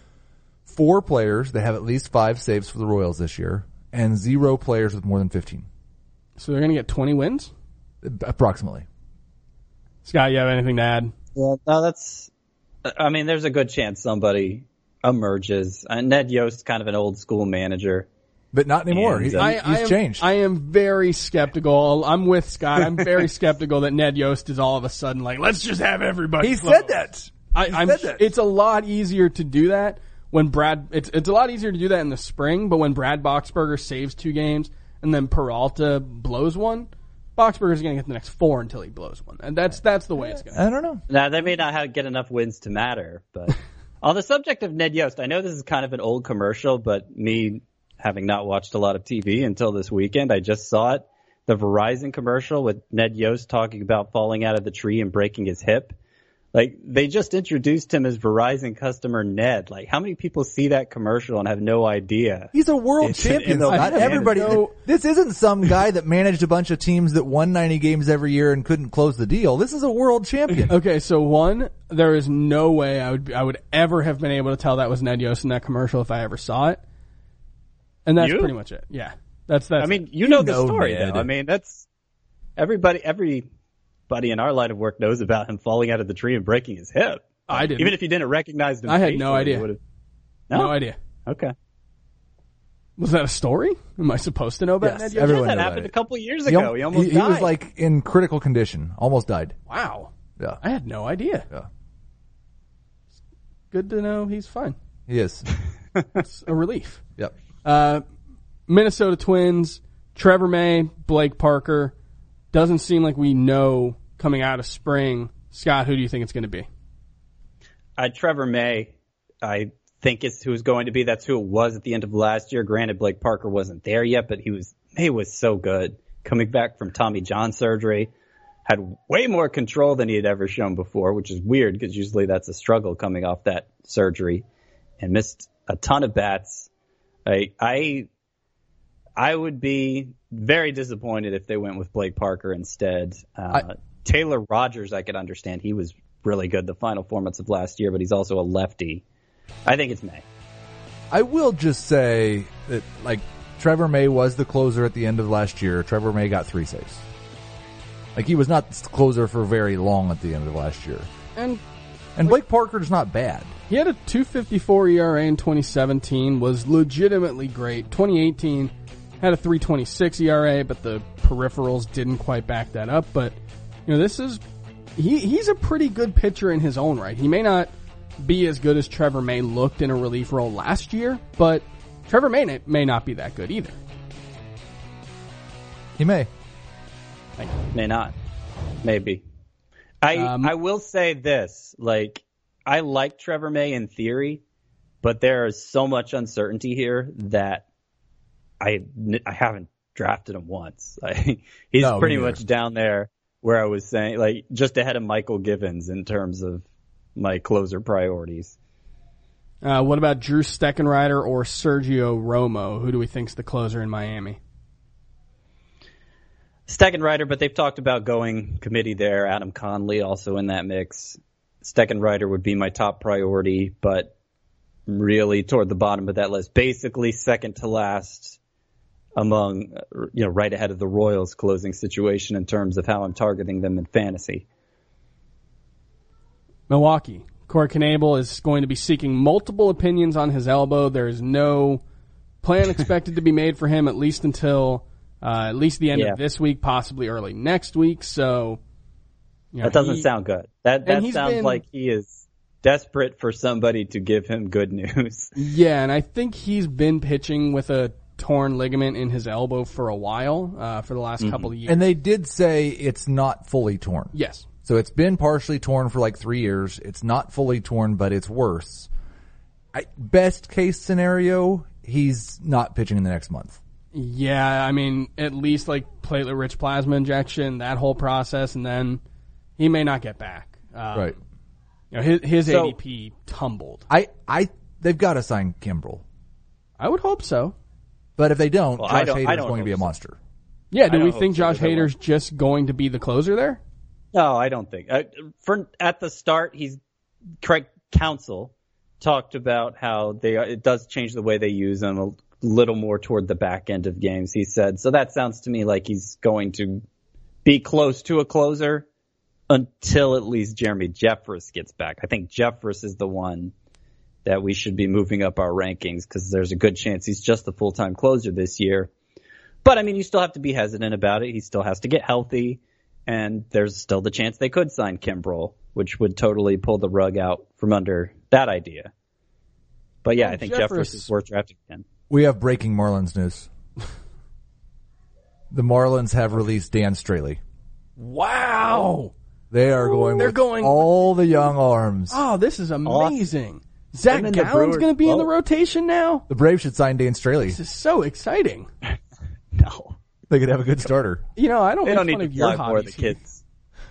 four players that have at least five saves for the Royals this year, and zero players with more than fifteen. So they're going to get twenty wins? Approximately. Scott, you have anything to add? Yeah, no, that's, I mean, there's a good chance somebody emerges. Uh, Ned Yost, kind of an old school manager. But not anymore. And, He- uh, he's I, I am, changed. I am very skeptical. I'm with Scott. I'm very skeptical that Ned Yost is all of a sudden like, let's just have everybody. he close. said that. I, He I'm, said that. It's a lot easier to do that when Brad. It's it's a lot easier to do that in the spring. But when Brad Boxberger saves two games and then Peralta blows one, Boxberger's going to get the next four until he blows one, and that's that's the way it's going. I don't know. Now, they may not have, get enough wins to matter, but on the subject of Ned Yost, I know this is kind of an old commercial, but me having not watched a lot of T V until this weekend, I just saw it. the Verizon commercial with Ned Yost talking about falling out of the tree and breaking his hip. Like, they just introduced him as Verizon customer Ned. Like, how many people see that commercial and have no idea? He's a world It's- champion, it's though. Not Ned. everybody. No. This isn't some guy that managed a bunch of teams that won ninety games every year and couldn't close the deal. This is a world champion. Okay, so one, there is no way I would I would ever have been able to tell that was Ned Yost in that commercial if I ever saw it. And that's You? pretty much it. Yeah. That's that's I mean, you know the know story, Ned. though. I mean, that's everybody, everybody in our line of work knows about him falling out of the tree and breaking his hip. I didn't. Even if you didn't recognize him. I had no facially, idea. you would've- no? No? idea. Okay. Was that a story? Am I supposed to know about Yes, Ned Yost? everyone that knew about happened it. a couple years He, ago. al- He almost he, he died. was like in critical condition, almost died. Wow. Yeah, I had no idea. yeah, Good to know he's fine. he is. It's a relief. Yep. Uh, Minnesota Twins, Trevor May, Blake Parker. Doesn't seem like we know coming out of spring. Scott, who do you think it's going to be? Uh, Trevor May, I think is who is going to be. That's who it was at the end of last year. Granted, Blake Parker wasn't there yet, but he was. May was so good coming back from Tommy John surgery. Had way more control than he had ever shown before, which is weird because usually that's a struggle coming off that surgery, and missed a ton of bats. I I I would be very disappointed if they went with Blake Parker instead. Uh, I- Taylor Rogers, I could understand. He was really good the final four months of last year, but he's also a lefty. I think it's May. I will just say that, like, Trevor May was the closer at the end of last year. Trevor May got three saves. Like, he was not the closer for very long at the end of last year. And And Blake Parker's not bad. he had a two fifty-four E R A in twenty seventeen, was legitimately great. twenty eighteen had a three twenty-six E R A, but the peripherals didn't quite back that up. But, you know, this is, he he's a pretty good pitcher in his own right. He may not be as good as Trevor May looked in a relief role last year, but Trevor May may not be that good either. He may. May not. Maybe. I Um, I will say this. Like, I like Trevor May in theory, but there is so much uncertainty here that I, I haven't drafted him once. Like, he's No, me pretty neither. much down there where I was saying, like, just ahead of Michael Givens in terms of my closer priorities. Uh, what about Drew Steckenrider or Sergio Romo? Who do we think's the closer in Miami? Steckenrider, but they've talked about going committee there. Adam Conley also in that mix. Steckenrider would be my top priority, but really toward the bottom of that list. Basically second to last among, you know, right ahead of the Royals closing situation in terms of how I'm targeting them in fantasy. Milwaukee. Corey Knebel is going to be seeking multiple opinions on his elbow. There is no plan expected to be made for him at least until uh, at least the end Yeah. of this week, possibly early next week. So you know, That doesn't he- sound good. That and that he's sounds been- like he is desperate for somebody to give him good news. Yeah, and I think he's been pitching with a torn ligament in his elbow for a while, uh, for the last Mm-hmm. couple of years. And they did say it's not fully torn. yes. So it's been partially torn for like three years. It's not fully torn, but it's worse. I, best case scenario, he's not pitching in the next month. Yeah, I mean, at least like platelet-rich plasma injection, that whole process, and then he may not get back. Um, Right. You know, his, his So- A D P tumbled. I, I, they've got to sign Kimbrel. I would hope so. But if they don't, Well, I Josh don't- I Hader's don't going to be a hope so. monster. Yeah, do I we don't think hope so, Josh but I Hader's just going to be the closer there? No, I don't think. Uh, for at the start, he's Craig Counsell talked about how they it does change the way they use him a little more toward the back end of games. He said so. That sounds to me like he's going to be close to a closer until at least Jeremy Jeffress gets back. I think Jeffress is the one that we should be moving up our rankings because there's a good chance he's just the full time closer this year. But I mean, you still have to be hesitant about it. He still has to get healthy. And there's still the chance they could sign Kimbrel, which would totally pull the rug out from under that idea. But yeah, Well, I think Jeffress- Jeffress is worth drafting again. We have breaking Marlins news. The Marlins have released Dan Straley. Wow. They are going They're with going- all the young arms. Oh, this is amazing. Zach Him and the Gallen's Brewers going to be in the both. rotation now? The Braves should sign Dan Straley. This is so exciting. No. They could have a good starter. You know, I don't They make don't fun need of to your fly more of the hobbies here. kids.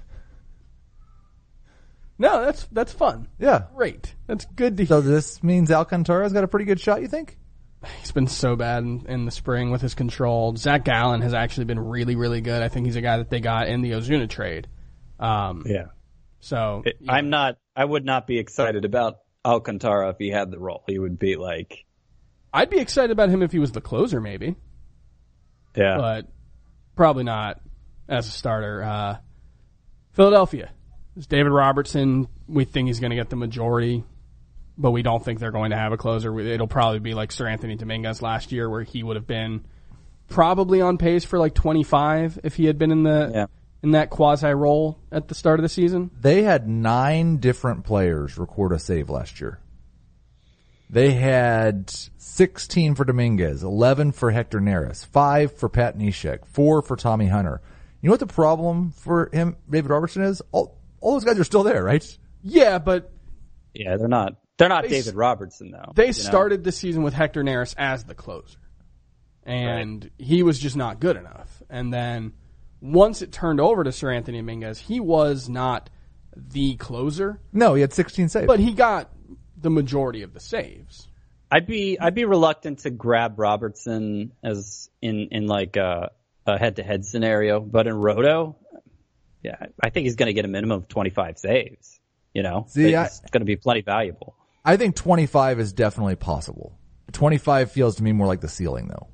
No, that's that's fun. Yeah. Great. That's good to hear. So this means Alcantara's got a pretty good shot, you think? He's been so bad in, in the spring with his control. Zach Gallen has actually been really, really good. I think he's a guy that they got in the Ozuna trade. Um, Yeah. So It, I'm not, I would not be excited about Alcantara if he had the role. He would be like, I'd be excited about him if he was the closer, maybe, yeah. but probably not as a starter. Uh, Philadelphia. It's David Robertson. We think he's going to get the majority, but we don't think they're going to have a closer. It'll probably be like Sir Anthony Dominguez last year, where he would have been probably on pace for like twenty-five if he had been in the Yeah. in that quasi role at the start of the season. They had nine different players record a save last year. They had sixteen for Dominguez, eleven for Hector Neris, five for Pat Neshek, four for Tommy Hunter. You know what the problem for him, David Robertson, is? All, all those guys are still there, right? Yeah, but Yeah, they're not, they're not They David s- Robertson though. they you know? started the season with Hector Neris as the closer, and he was just not good enough. And then once it turned over to Sir Anthony Dominguez, he was not the closer, No, he had sixteen saves. but he got the majority of the saves. I'd be, I'd be reluctant to grab Robertson as in, in like a, a head-to-head scenario, but in Roto, yeah, I think he's going to get a minimum of twenty-five saves. You know, See, it's going to be plenty valuable. I think twenty-five is definitely possible. twenty-five feels to me more like the ceiling, though.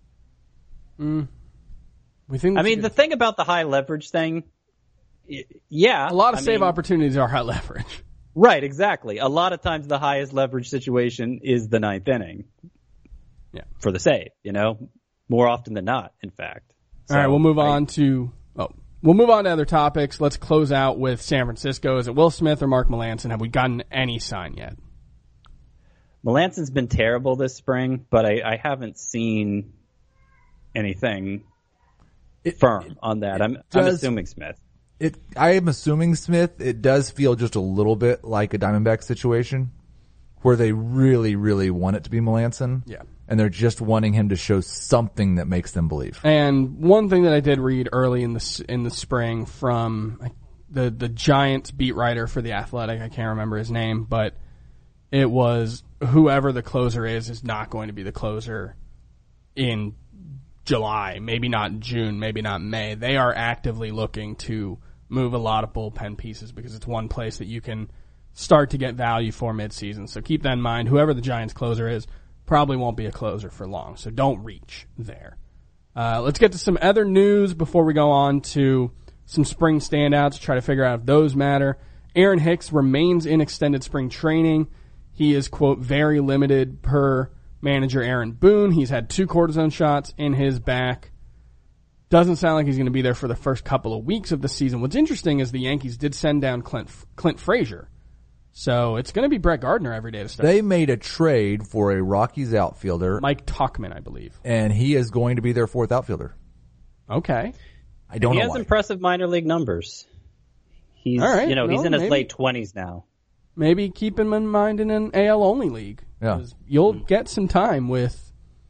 We think. I that's mean, a the good- thing about the high leverage thing, y- yeah, a lot of I save mean, opportunities are high leverage. Right, exactly. A lot of times the highest leverage situation is the ninth inning. Yeah. For the save, you know, more often than not, in fact. All right, So, we'll move I- on to oh, we'll move on to other topics. Let's close out with San Francisco. Is it Will Smith or Mark Melancon? Have we gotten any sign yet? Melanson's been terrible this spring, but I, I haven't seen anything firm on that. I'm, I'm does- assuming Smith. It, I am assuming Smith. It does feel just a little bit like a Diamondback situation where they really, really want it to be Melancon. Yeah. And they're just wanting him to show something that makes them believe. And one thing that I did read early in the s- in the spring from the the Giants beat writer for the Athletic, I can't remember his name, but it was whoever the closer is is not going to be the closer in July, maybe not in June, maybe not in May. They are actively looking to move a lot of bullpen pieces because it's one place that you can start to get value for midseason. So keep that in mind. Whoever the Giants closer is probably won't be a closer for long, so don't reach there. Uh, let's get to some other news before we go on to some spring standouts, try to figure out if those matter. Aaron Hicks remains in extended spring training. He is, quote, very limited per manager Aaron Boone. He's had two cortisone shots in his back. Doesn't sound like he's going to be there for the first couple of weeks of the season. What's interesting is the Yankees did send down Clint, Clint Frazier. So it's going to be Brett Gardner every day to start. They made a trade for a Rockies outfielder, Mike Tauchman, I believe. and he is going to be their fourth outfielder. Okay. I don't He know has why. impressive minor league numbers. He's, All right, you know, he's well, in his maybe. late twenties now. Maybe keep him in mind in an A L-only league. Yeah. 'Cause You'll get some time with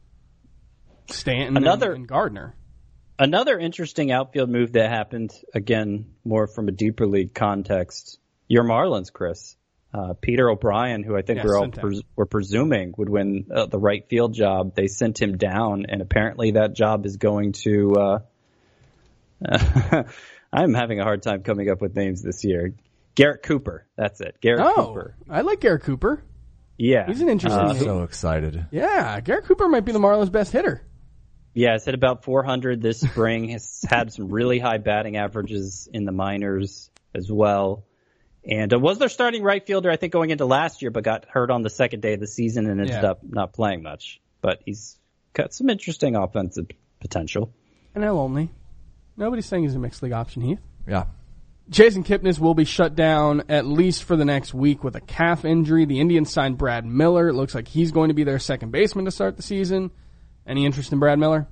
Stanton Another- and, and Gardner. Another interesting outfield move that happened, again, more from a deeper league context. Your Marlins, Chris. Uh, Peter O'Brien, who I think Yeah, we're all sent him. pres- were presuming would win uh, the right field job, they sent him down, and apparently that job is going to. Uh, I'm having a hard time coming up with names this year. Garrett Cooper, that's it. Garrett Oh, Cooper. I like Garrett Cooper. Yeah, He's an interesting Uh, I'm so excited. Yeah, Garrett Cooper might be the Marlins' best hitter. Yeah, he's hit about four hundred this spring. Has had some really high batting averages in the minors as well. And uh, was their starting right fielder, I think, going into last year, but got hurt on the second day of the season and ended Yeah. up not playing much. But he's got some interesting offensive potential. N L only. Nobody's saying he's a mixed league option, Heath. Yeah. Jason Kipnis will be shut down at least for the next week with a calf injury. The Indians signed Brad Miller. It looks like he's going to be their second baseman to start the season. Any interest in Brad Miller?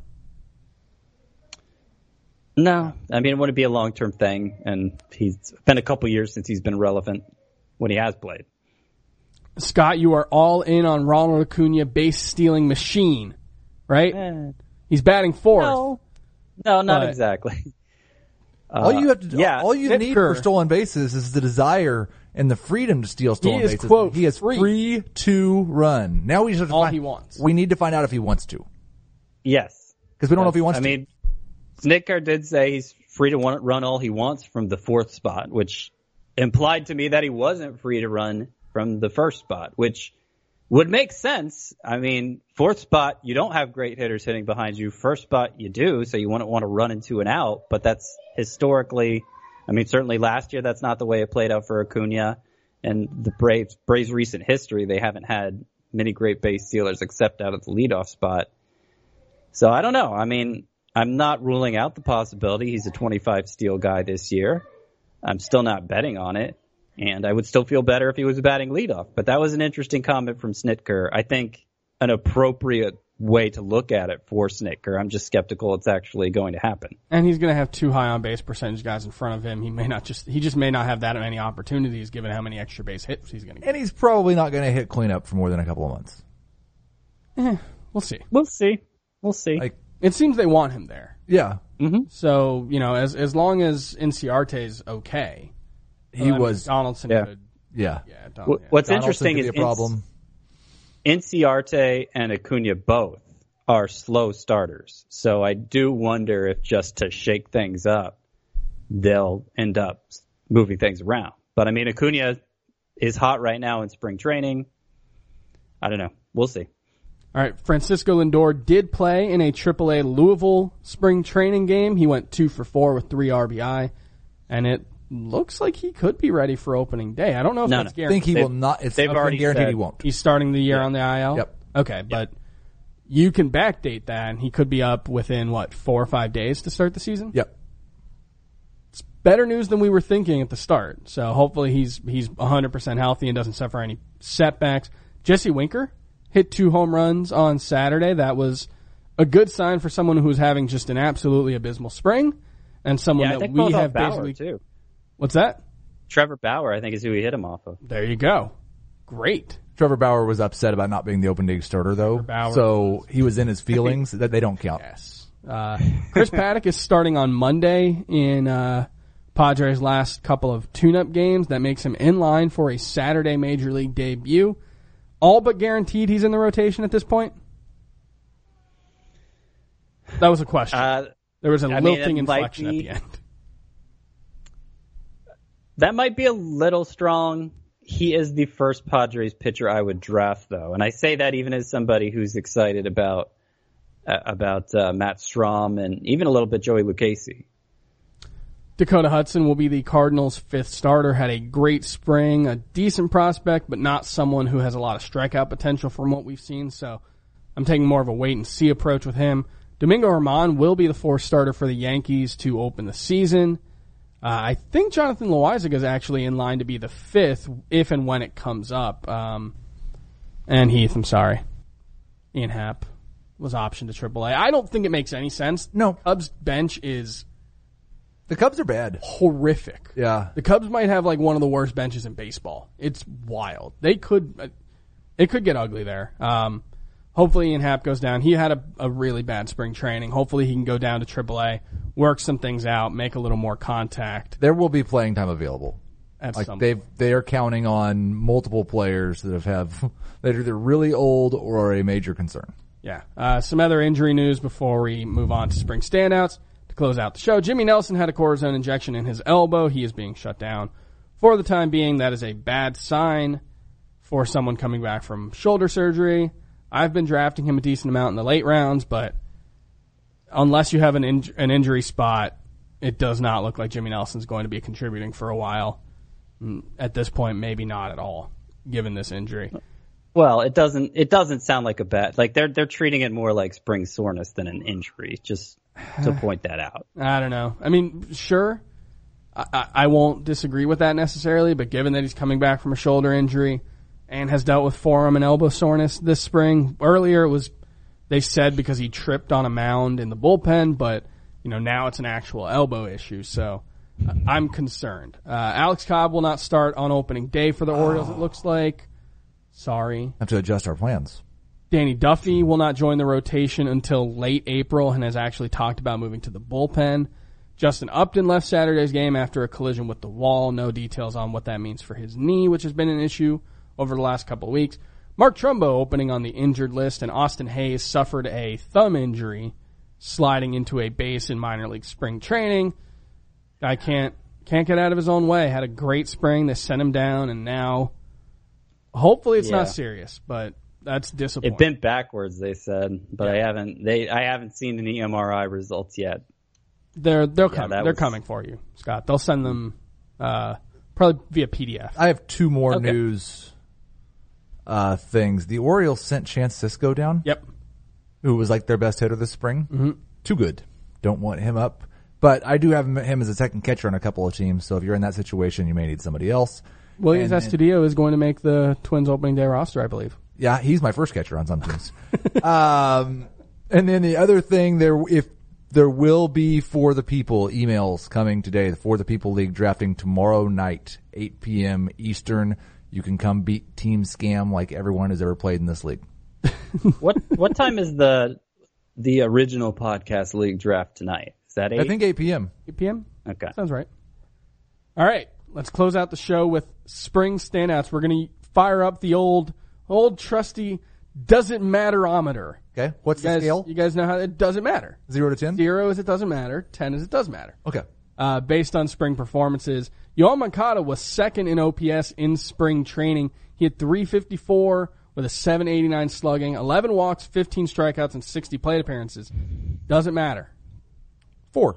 No, I mean, it wouldn't be a long-term thing, and he's been a couple years since he's been relevant when he has played. Scott, you are all in on Ronald Acuna, base stealing machine, right? Eh, He's batting fourth. no. No, not But- exactly. all you have to do, yeah, all you Snitker- need for stolen bases is the desire and the freedom to steal stolen is, bases. quote, he is free. free to run. Now we just have to All find, he wants. We need to find out if he wants to, Yes. because we don't know if he wants I to. mean, Snitker did say he's free to want- run all he wants from the fourth spot, which implied to me that he wasn't free to run from the first spot, which would make sense. I mean, fourth spot, you don't have great hitters hitting behind you. First spot, you do, so you wouldn't want to run into an out, but that's historically, I mean, certainly last year, that's not the way it played out for Acuna. And the Braves, Braves' recent history, they haven't had many great base stealers except out of the leadoff spot. So I don't know. I mean, I'm not ruling out the possibility he's a twenty-five steal guy this year. I'm still not betting on it. And I would still feel better if he was batting leadoff. But that was an interesting comment from Snitker. I think an appropriate way to look at it for Snitker. I'm just skeptical it's actually going to happen. And he's going to have two high on base percentage guys in front of him. He may not just, he just may not have that many opportunities given how many extra base hits he's going to get. And he's probably not going to hit cleanup for more than a couple of months. Eh, we'll see. We'll see. We'll see. Like, It seems they want him there. yeah, So, you know, as as long as Inciarte's okay. he I mean, was. Donaldson Yeah. could. Yeah, Yeah, Don, Wh- yeah. What's Donaldson interesting could is be a problem. Inciarte and Acuna both are slow starters. So I do wonder if just to shake things up, they'll end up moving things around. But I mean, Acuna is hot right now in spring training. I don't know. We'll see. All right, Francisco Lindor did play in a triple A Louisville spring training game. He went two for four with three R B I, and it looks like he could be ready for opening day. I don't know if No, that's no. I think guaranteed. he They've- will not. It's they've I've been already guaranteed said- he won't. He's starting the year Yeah. on the I L? Yep. Okay, but you can backdate that, and he could be up within, what, four or five days to start the season? Yep. It's better news than we were thinking at the start. So hopefully he's he's one hundred percent healthy and doesn't suffer any setbacks. Jesse Winker hit two home runs on Saturday. That was a good sign for someone who's having just an absolutely abysmal spring, and someone Yeah, I that think we both off have Bauer basically. too. What's that? Trevor Bauer, I think, is who he hit him off of. There you go. Great. Trevor Bauer was upset about not being the open day starter, though. Bauer So he was in his feelings that they don't count. Yes. Uh, Chris Paddock is starting on Monday in uh, Padres' last couple of tune-up games. That makes him in line for a Saturday Major League debut. All but guaranteed he's in the rotation at this point? That was a question. Uh, there was a I mean, lilting it might inflection be- at the end. That might be a little strong. He is the first Padres pitcher I would draft, though, and I say that even as somebody who's excited about uh, about uh, Matt Strahm and even a little bit Joey Lucchesi. Dakota Hudson will be the Cardinals' fifth starter. Had a great spring, a decent prospect, but not someone who has a lot of strikeout potential from what we've seen. So I'm taking more of a wait-and-see approach with him. Domingo Germán will be the fourth starter for the Yankees to open the season. Uh, I think Jonathan Loaizaga is actually in line to be the fifth if and when it comes up. Um, and Heath, I'm sorry. Ian Happ was optioned to triple A. I don't think it makes any sense. No. Cubs bench is The Cubs are bad. horrific. Yeah. The Cubs might have like one of the worst benches in baseball. It's wild. They could, it could get ugly there. Um, hopefully Ian Happ goes down. He had a, a really bad spring training. Hopefully he can go down to triple A, work some things out, make a little more contact. There will be playing time available. At Like some they've they are counting on multiple players that have, have that are either really old or are a major concern. Yeah. Uh, some other injury news before we move on to spring standouts. To close out the show, Jimmy Nelson had a cortisone injection in his elbow. He is being shut down for the time being. That is a bad sign for someone coming back from shoulder surgery. I've been drafting him a decent amount in the late rounds, but unless you have an, in- an injury spot, it does not look like Jimmy Nelson's going to be contributing for a while. At this point, maybe not at all, given this injury. Well, it doesn't. It doesn't sound like a bad. Like they're they're treating it more like spring soreness than an injury. Just to point that out. I don't know. I mean, sure, I, I, I won't disagree with that necessarily, but given that he's coming back from a shoulder injury and has dealt with forearm and elbow soreness this spring, earlier it was, they said because he tripped on a mound in the bullpen, but, you know, now it's an actual elbow issue, so uh, I'm concerned. Uh, Alex Cobb will not start on opening day for the Orioles, it looks like. Sorry. Have to adjust our plans. Danny Duffy will not join the rotation until late April and has actually talked about moving to the bullpen. Justin Upton left Saturday's game after a collision with the wall. No details on what that means for his knee, which has been an issue over the last couple of weeks. Mark Trumbo opening on the injured list, and Austin Hayes suffered a thumb injury sliding into a base in minor league spring training. Guy can't can't get out of his own way. Had a great spring. They sent him down, and now hopefully it's Yeah. not serious, but that's disappointing. It bent backwards, they said, but I haven't. They I haven't seen any M R I results yet. They're they're Yeah, coming. that They're was- coming for you, Scott. They'll send them uh, probably via P D F. I have two more Okay. news uh, things. The Orioles sent Chance Sisco down, Yep. who was like their best hitter this spring. Mm-hmm. Too good. Don't want him up. But I do have him- him as a second catcher on a couple of teams, so if you're in that situation, you may need somebody else. Williams And- Astudillo is going to make the Twins opening day roster, I believe. Yeah, he's my first catcher on some teams. um, and then the other thing, there, if there will be For the People emails coming today, the For the People League drafting tomorrow night, eight p.m. Eastern. You can come beat Team Scam like everyone has ever played in this league. What what time is the the original podcast league draft tonight? Is that eight? I think eight p.m. eight p.m.? Okay. Sounds right. All right. Let's close out the show with spring standouts. We're going to fire up the old, old trusty doesn't matter-ometer. Okay, what's You the guys, scale? you guys know how it doesn't matter. Zero to ten? Zero is it doesn't matter. Ten is it does matter. Okay. Uh, based on spring performances. Yoan Moncada was second in O P S in spring training. He had three fifty-four with a seven eighty-nine slugging, eleven walks, fifteen strikeouts, and sixty plate appearances. Doesn't matter. Four.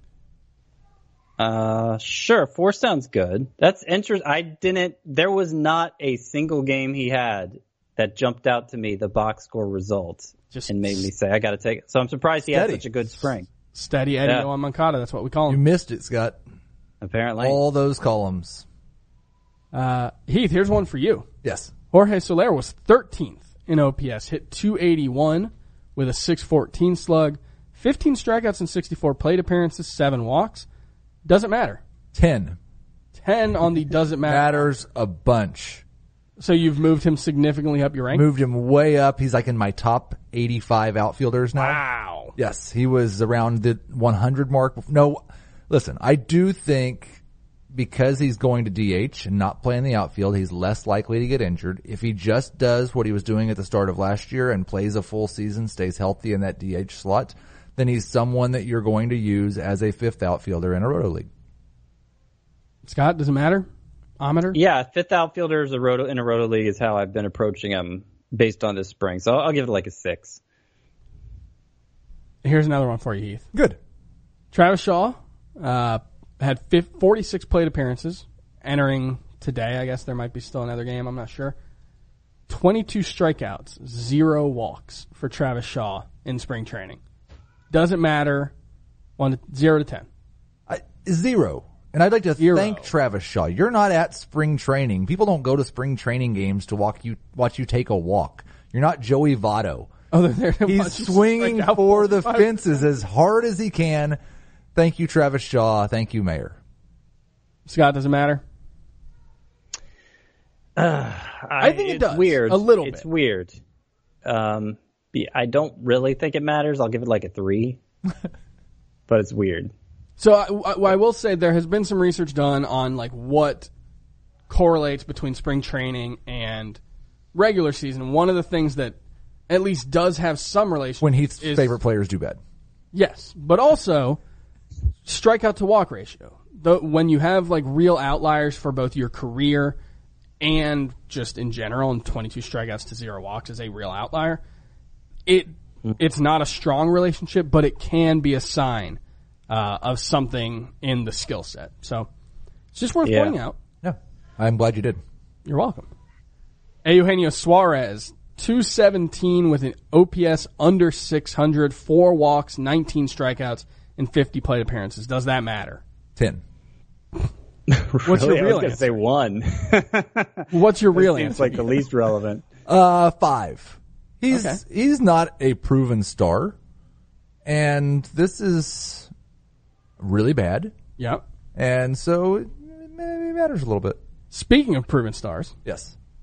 Uh, sure. Four sounds good. That's interesting. I didn't. There was not a single game he had that jumped out to me. The box score results Just and made me say I got to take it. So I'm surprised he had Steady. such a good spring. Steady Eddie Yeah. Yoan Moncada. That's what we call You him. missed it, Scott. Apparently, All those columns. Uh, Heath, here's one for you. Yes. Jorge Soler was thirteenth in O P S, hit two eighty-one with a six fourteen slug, fifteen strikeouts and sixty-four plate appearances, seven walks. Doesn't matter. Ten. ten on the doesn't matter. Matters a bunch. So you've moved him significantly up your rank? Moved him way up. He's like in my top eighty-five outfielders now. Wow. Yes, he was around the one hundred mark. No, listen, I do think because he's going to D H and not play in the outfield, he's less likely to get injured. If he just does what he was doing at the start of last year and plays a full season, stays healthy in that D H slot, then he's someone that you're going to use as a fifth outfielder in a roto league. Scott, doesn't matter? Ometer? yeah, fifth outfielder is a roto in a roto league is how I've been approaching him based on this spring. So I'll give it like a six. Here's another one for you, Heath. Good. Travis Shaw uh, had forty-six plate appearances entering today. I guess there might be still another game. I'm not sure. twenty-two strikeouts, zero walks for Travis Shaw in spring training. Doesn't matter. One to, zero to ten. I, zero. And I'd like to Zero. thank Travis Shaw. You're not at spring training. People don't go to spring training games to walk you, watch you take a walk. You're not Joey Votto. Oh, they're there to watch He's you swinging strike out for the forty-five. fences as hard as he can. Thank you, Travis Shaw. Thank you, Mayor. Scott, doesn't matter. I, think it it's does, Weird. a little It's bit. weird. Um, yeah, I don't really think it matters. I'll give it like a three, but it's weird. So I, I, I will say there has been some research done on like what correlates between spring training and regular season. One of the things that at least does have some relation When Heath's is, favorite players do bad. yes, but also strikeout to walk ratio. The, when you have like real outliers for both your career and just in general, and twenty-two strikeouts to zero walks is a real outlier. It it's not a strong relationship, but it can be a sign uh, of something in the skill set. So it's just worth Yeah. pointing out. Yeah. I'm glad you did. You're welcome. Eugenio Suarez, two seventeen with an O P S under six hundred, four walks, nineteen strikeouts, and fifty plate appearances. Does that matter? Ten. What's Really? your I real was gonna answer? say one. What's your real Seems answer? like the least relevant. Uh, five. He's, Okay. he's not a proven star. And this is really bad. Yep. And so it maybe matters a little bit. Speaking of proven stars, Yes.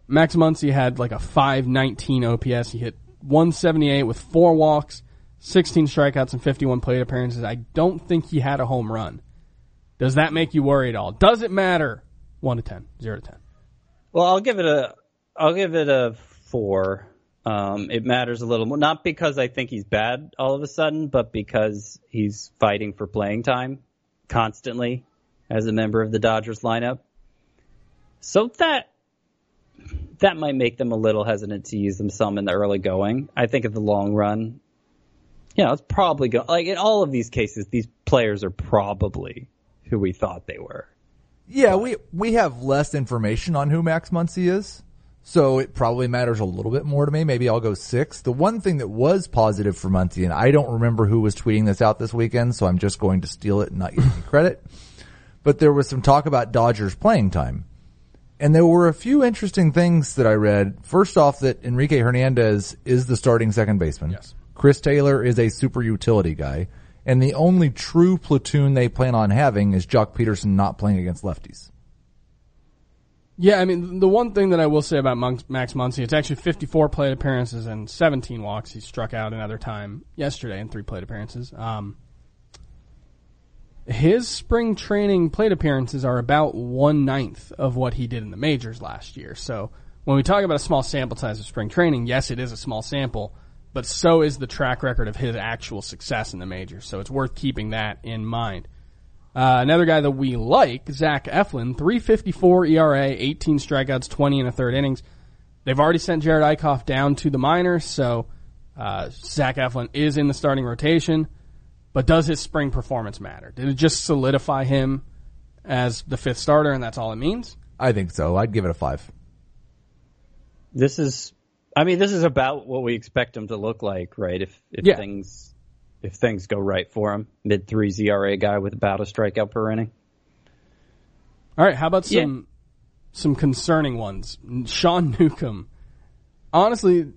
Max Muncy had like a five nineteen O P S. He hit one seventy-eight with four walks, sixteen strikeouts, and fifty-one plate appearances. I don't think he had a home run. Does that make you worry at all? Does it matter? One to ten, zero to ten. Well, I'll give it a, I'll give it a four. Um, it matters a little more, not because I think he's bad all of a sudden, but because he's fighting for playing time constantly as a member of the Dodgers lineup. So that, that might make them a little hesitant to use them some in the early going. I think in the long run, you know, it's probably go, like in all of these cases, these players are probably who we thought they were. Yeah, we we have less information on who Max Muncy is, so it probably matters a little bit more to me. Maybe I'll go six. The one thing that was positive for Muncy, and I don't remember who was tweeting this out this weekend, so I'm just going to steal it and not give any credit, but there was some talk about Dodgers playing time. And there were a few interesting things that I read. First off, that Enrique Hernandez is the starting second baseman. Yes. Chris Taylor is a super utility guy. And the only true platoon they plan on having is Jock Peterson not playing against lefties. Yeah, I mean, the one thing that I will say about Max Muncy, it's actually fifty-four plate appearances and seventeen walks. He struck out another time yesterday in three plate appearances. Um, his spring training plate appearances are about one-ninth of what he did in the majors last year. So when we talk about a small sample size of spring training, yes, it is a small sample, but so is the track record of his actual success in the majors. So it's worth keeping that in mind. Uh, another guy that we like, Zach Eflin, three fifty-four E R A, eighteen strikeouts, twenty in a third innings. They've already sent Jared Eichhoff down to the minors, so uh, Zach Eflin is in the starting rotation. But does his spring performance matter? Did it just solidify him as the fifth starter, and that's all it means? I think so. I'd give it a five. This is, I mean, this is about what we expect him to look like, right? If if Yeah. things if things go right for him, mid threes E R A guy with about a strikeout per inning. All right, how about some Yeah. some concerning ones? Sean Newcomb. Honestly,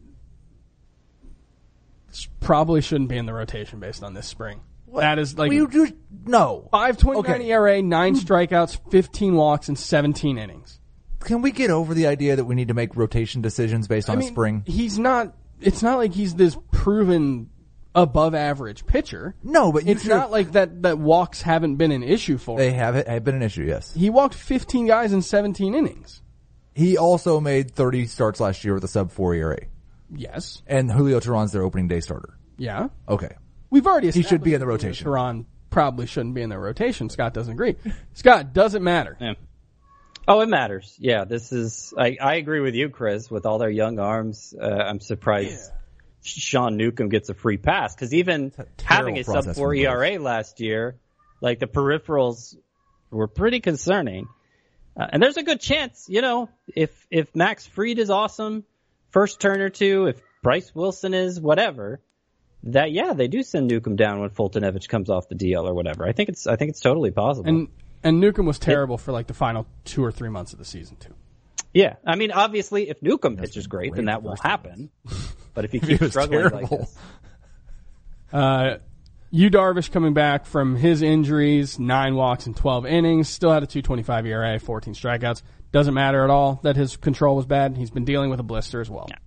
probably shouldn't be in the rotation based on this spring. That is like You do, no. five twenty-nine Okay. E R A, nine strikeouts, fifteen walks, and seventeen innings. Can we get over the idea that we need to make rotation decisions based on I a mean, spring? he's not. It's not like he's this proven above average pitcher. No, but you It's should- not like that. That walks haven't been an issue for They him. have it have been an issue, yes. He walked fifteen guys in seventeen innings. He also made thirty starts last year with a sub four E R A. Yes. And Julio Teheran's their opening day starter. Yeah. Okay. We've already He should be in the established rotation. that Tehran probably shouldn't be in the rotation. Scott doesn't agree. Scott, doesn't matter. Yeah. Oh, it matters. Yeah, this is. I, I agree with you, Chris. With all their young arms, uh, I'm surprised Sean Newcomb gets a free pass because even having a sub process four from E R A last year, like the peripherals were pretty concerning. Uh, and there's a good chance, you know, if if Max Fried is awesome, first turn or two, if Bryce Wilson is whatever, that yeah, they do send Newcomb down when Fultonevich comes off the D L or whatever. I think it's I think it's totally possible. And and Newcomb was terrible for like the final two or three months of the season too. Yeah, I mean, obviously, if Newcomb pitches great, then great that won't first happen. But if he He keeps was struggling like terrible. this, Uh, Yu Darvish coming back from his injuries, nine walks in twelve innings, still had a two twenty-five E R A, fourteen strikeouts. Doesn't matter at all that his control was bad. He's been dealing with a blister as well. Yeah.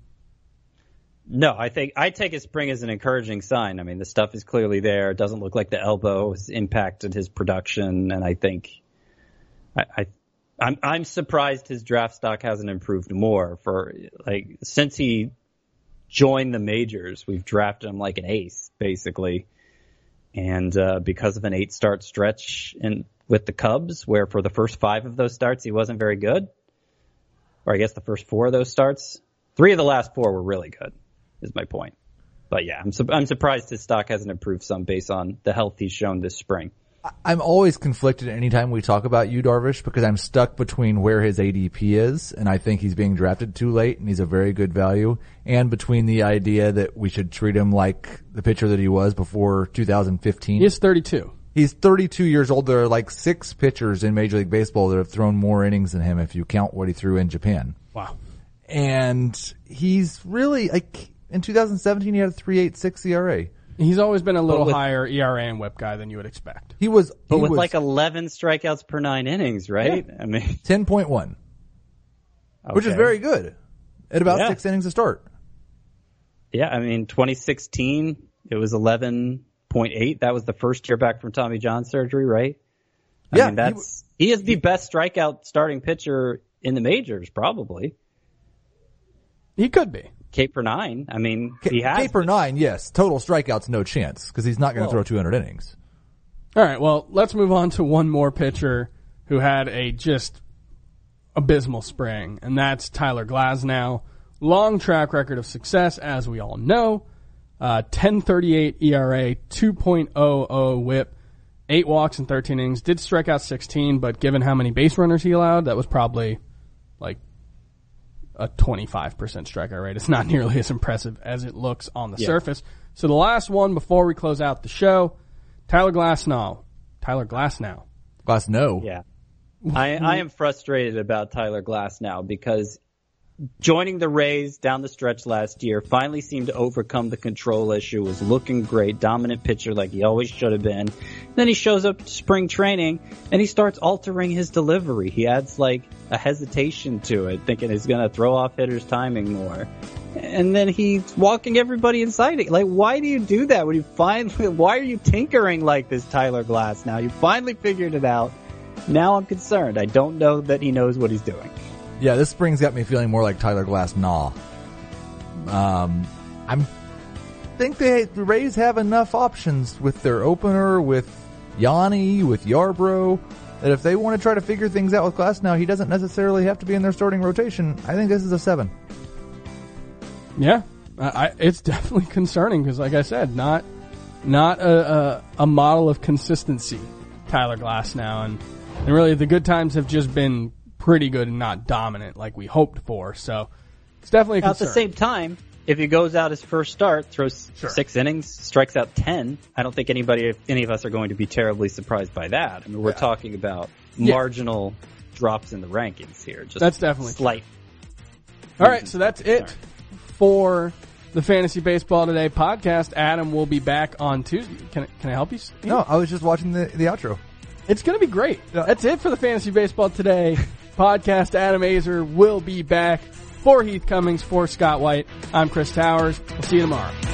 no, I think I take his spring as an encouraging sign. I mean, the stuff is clearly there. It doesn't look like the elbow has impacted his production, and I think I, I I'm I'm surprised his draft stock hasn't improved more. For like since he joined the majors, we've drafted him like an ace, basically. And uh, because of an eight-start stretch in with the Cubs, where for the first five of those starts he wasn't very good, or I guess the first four of those starts, three of the last four were really good, is my point. But yeah, I'm su- I'm surprised his stock hasn't improved some based on the health he's shown this spring. I'm always conflicted anytime we talk about Yu Darvish because I'm stuck between where his A D P is, and I think he's being drafted too late, and he's a very good value, and between the idea that we should treat him like the pitcher that he was before two thousand fifteen. He is thirty-two. He's thirty-two years old. There are like six pitchers in Major League Baseball that have thrown more innings than him if you count what he threw in Japan. Wow. And he's really, like, in two thousand seventeen he had a three point eight six E R A. He's always been a little with- higher E R A and whip guy than you would expect. He was, But he with was like eleven strikeouts per nine innings, right? I mean, ten point one. which is Okay. very good at about Yeah. six innings to start. Yeah, I mean, twenty sixteen, it was eleven point eight. That was the first year back from Tommy John surgery, right? I Yeah, mean, that's he, he is the best strikeout starting pitcher in the majors, probably. He could be. K per nine. I mean, K, he has. K per nine, yes. Total strikeouts, no chance, because he's not going to Whoa. throw two hundred innings. All right, well, let's move on to one more pitcher who had a just abysmal spring, and that's Tyler Glasnow. Long track record of success, as we all know. Uh, ten thirty-eight E R A, two point oh oh whip, eight walks in thirteen innings. Did strike out sixteen, but given how many base runners he allowed, that was probably like a twenty-five percent strikeout rate. It's not nearly as impressive as it looks on the Yeah. surface. So the last one before we close out the show, Tyler Glasnow. Tyler Glasnow. Glass, no. Yeah. I, I am frustrated about Tyler Glasnow because joining the Rays down the stretch last year finally seemed to overcome the control issue, was looking great, dominant pitcher like he always should have been. Then he shows up to spring training and he starts altering his delivery. He adds like a hesitation to it, thinking he's going to throw off hitters' timing more. And then he's walking everybody inside it. Like, why do you do that when you finally, why are you tinkering like this, Tyler Glasnow? You finally figured it out. Now I'm concerned. I don't know that he knows what he's doing. Yeah, this spring's got me feeling more like Tyler Glasnow. Um, I'm think they the Rays have enough options with their opener, with Yanni, with Yarbrough, that if they want to try to figure things out with Glasnow, he doesn't necessarily have to be in their starting rotation. I think this is a seven. Yeah, I, I, it's definitely concerning because, like I said, not not a, a, a model of consistency, Tyler Glasnow, and and really the good times have just been pretty good and not dominant like we hoped for. So it's definitely a At concern. the same time, if he goes out his first start, throws Sure. six innings, strikes out ten, I don't think anybody, any of us are going to be terribly surprised by that. I mean, we're talking about Yeah. marginal drops in the rankings here. Just That's definitely slight. All right, so that's it for the Fantasy Baseball Today podcast. Adam will be back on Tuesday. Can I, can I help you? Steve? No, I was just watching the, the outro. It's going to be great. That's it for the Fantasy Baseball Today podcast. Adam Azer will be back. For Heath Cummings, for Scott White, I'm Chris Towers. We'll see you tomorrow.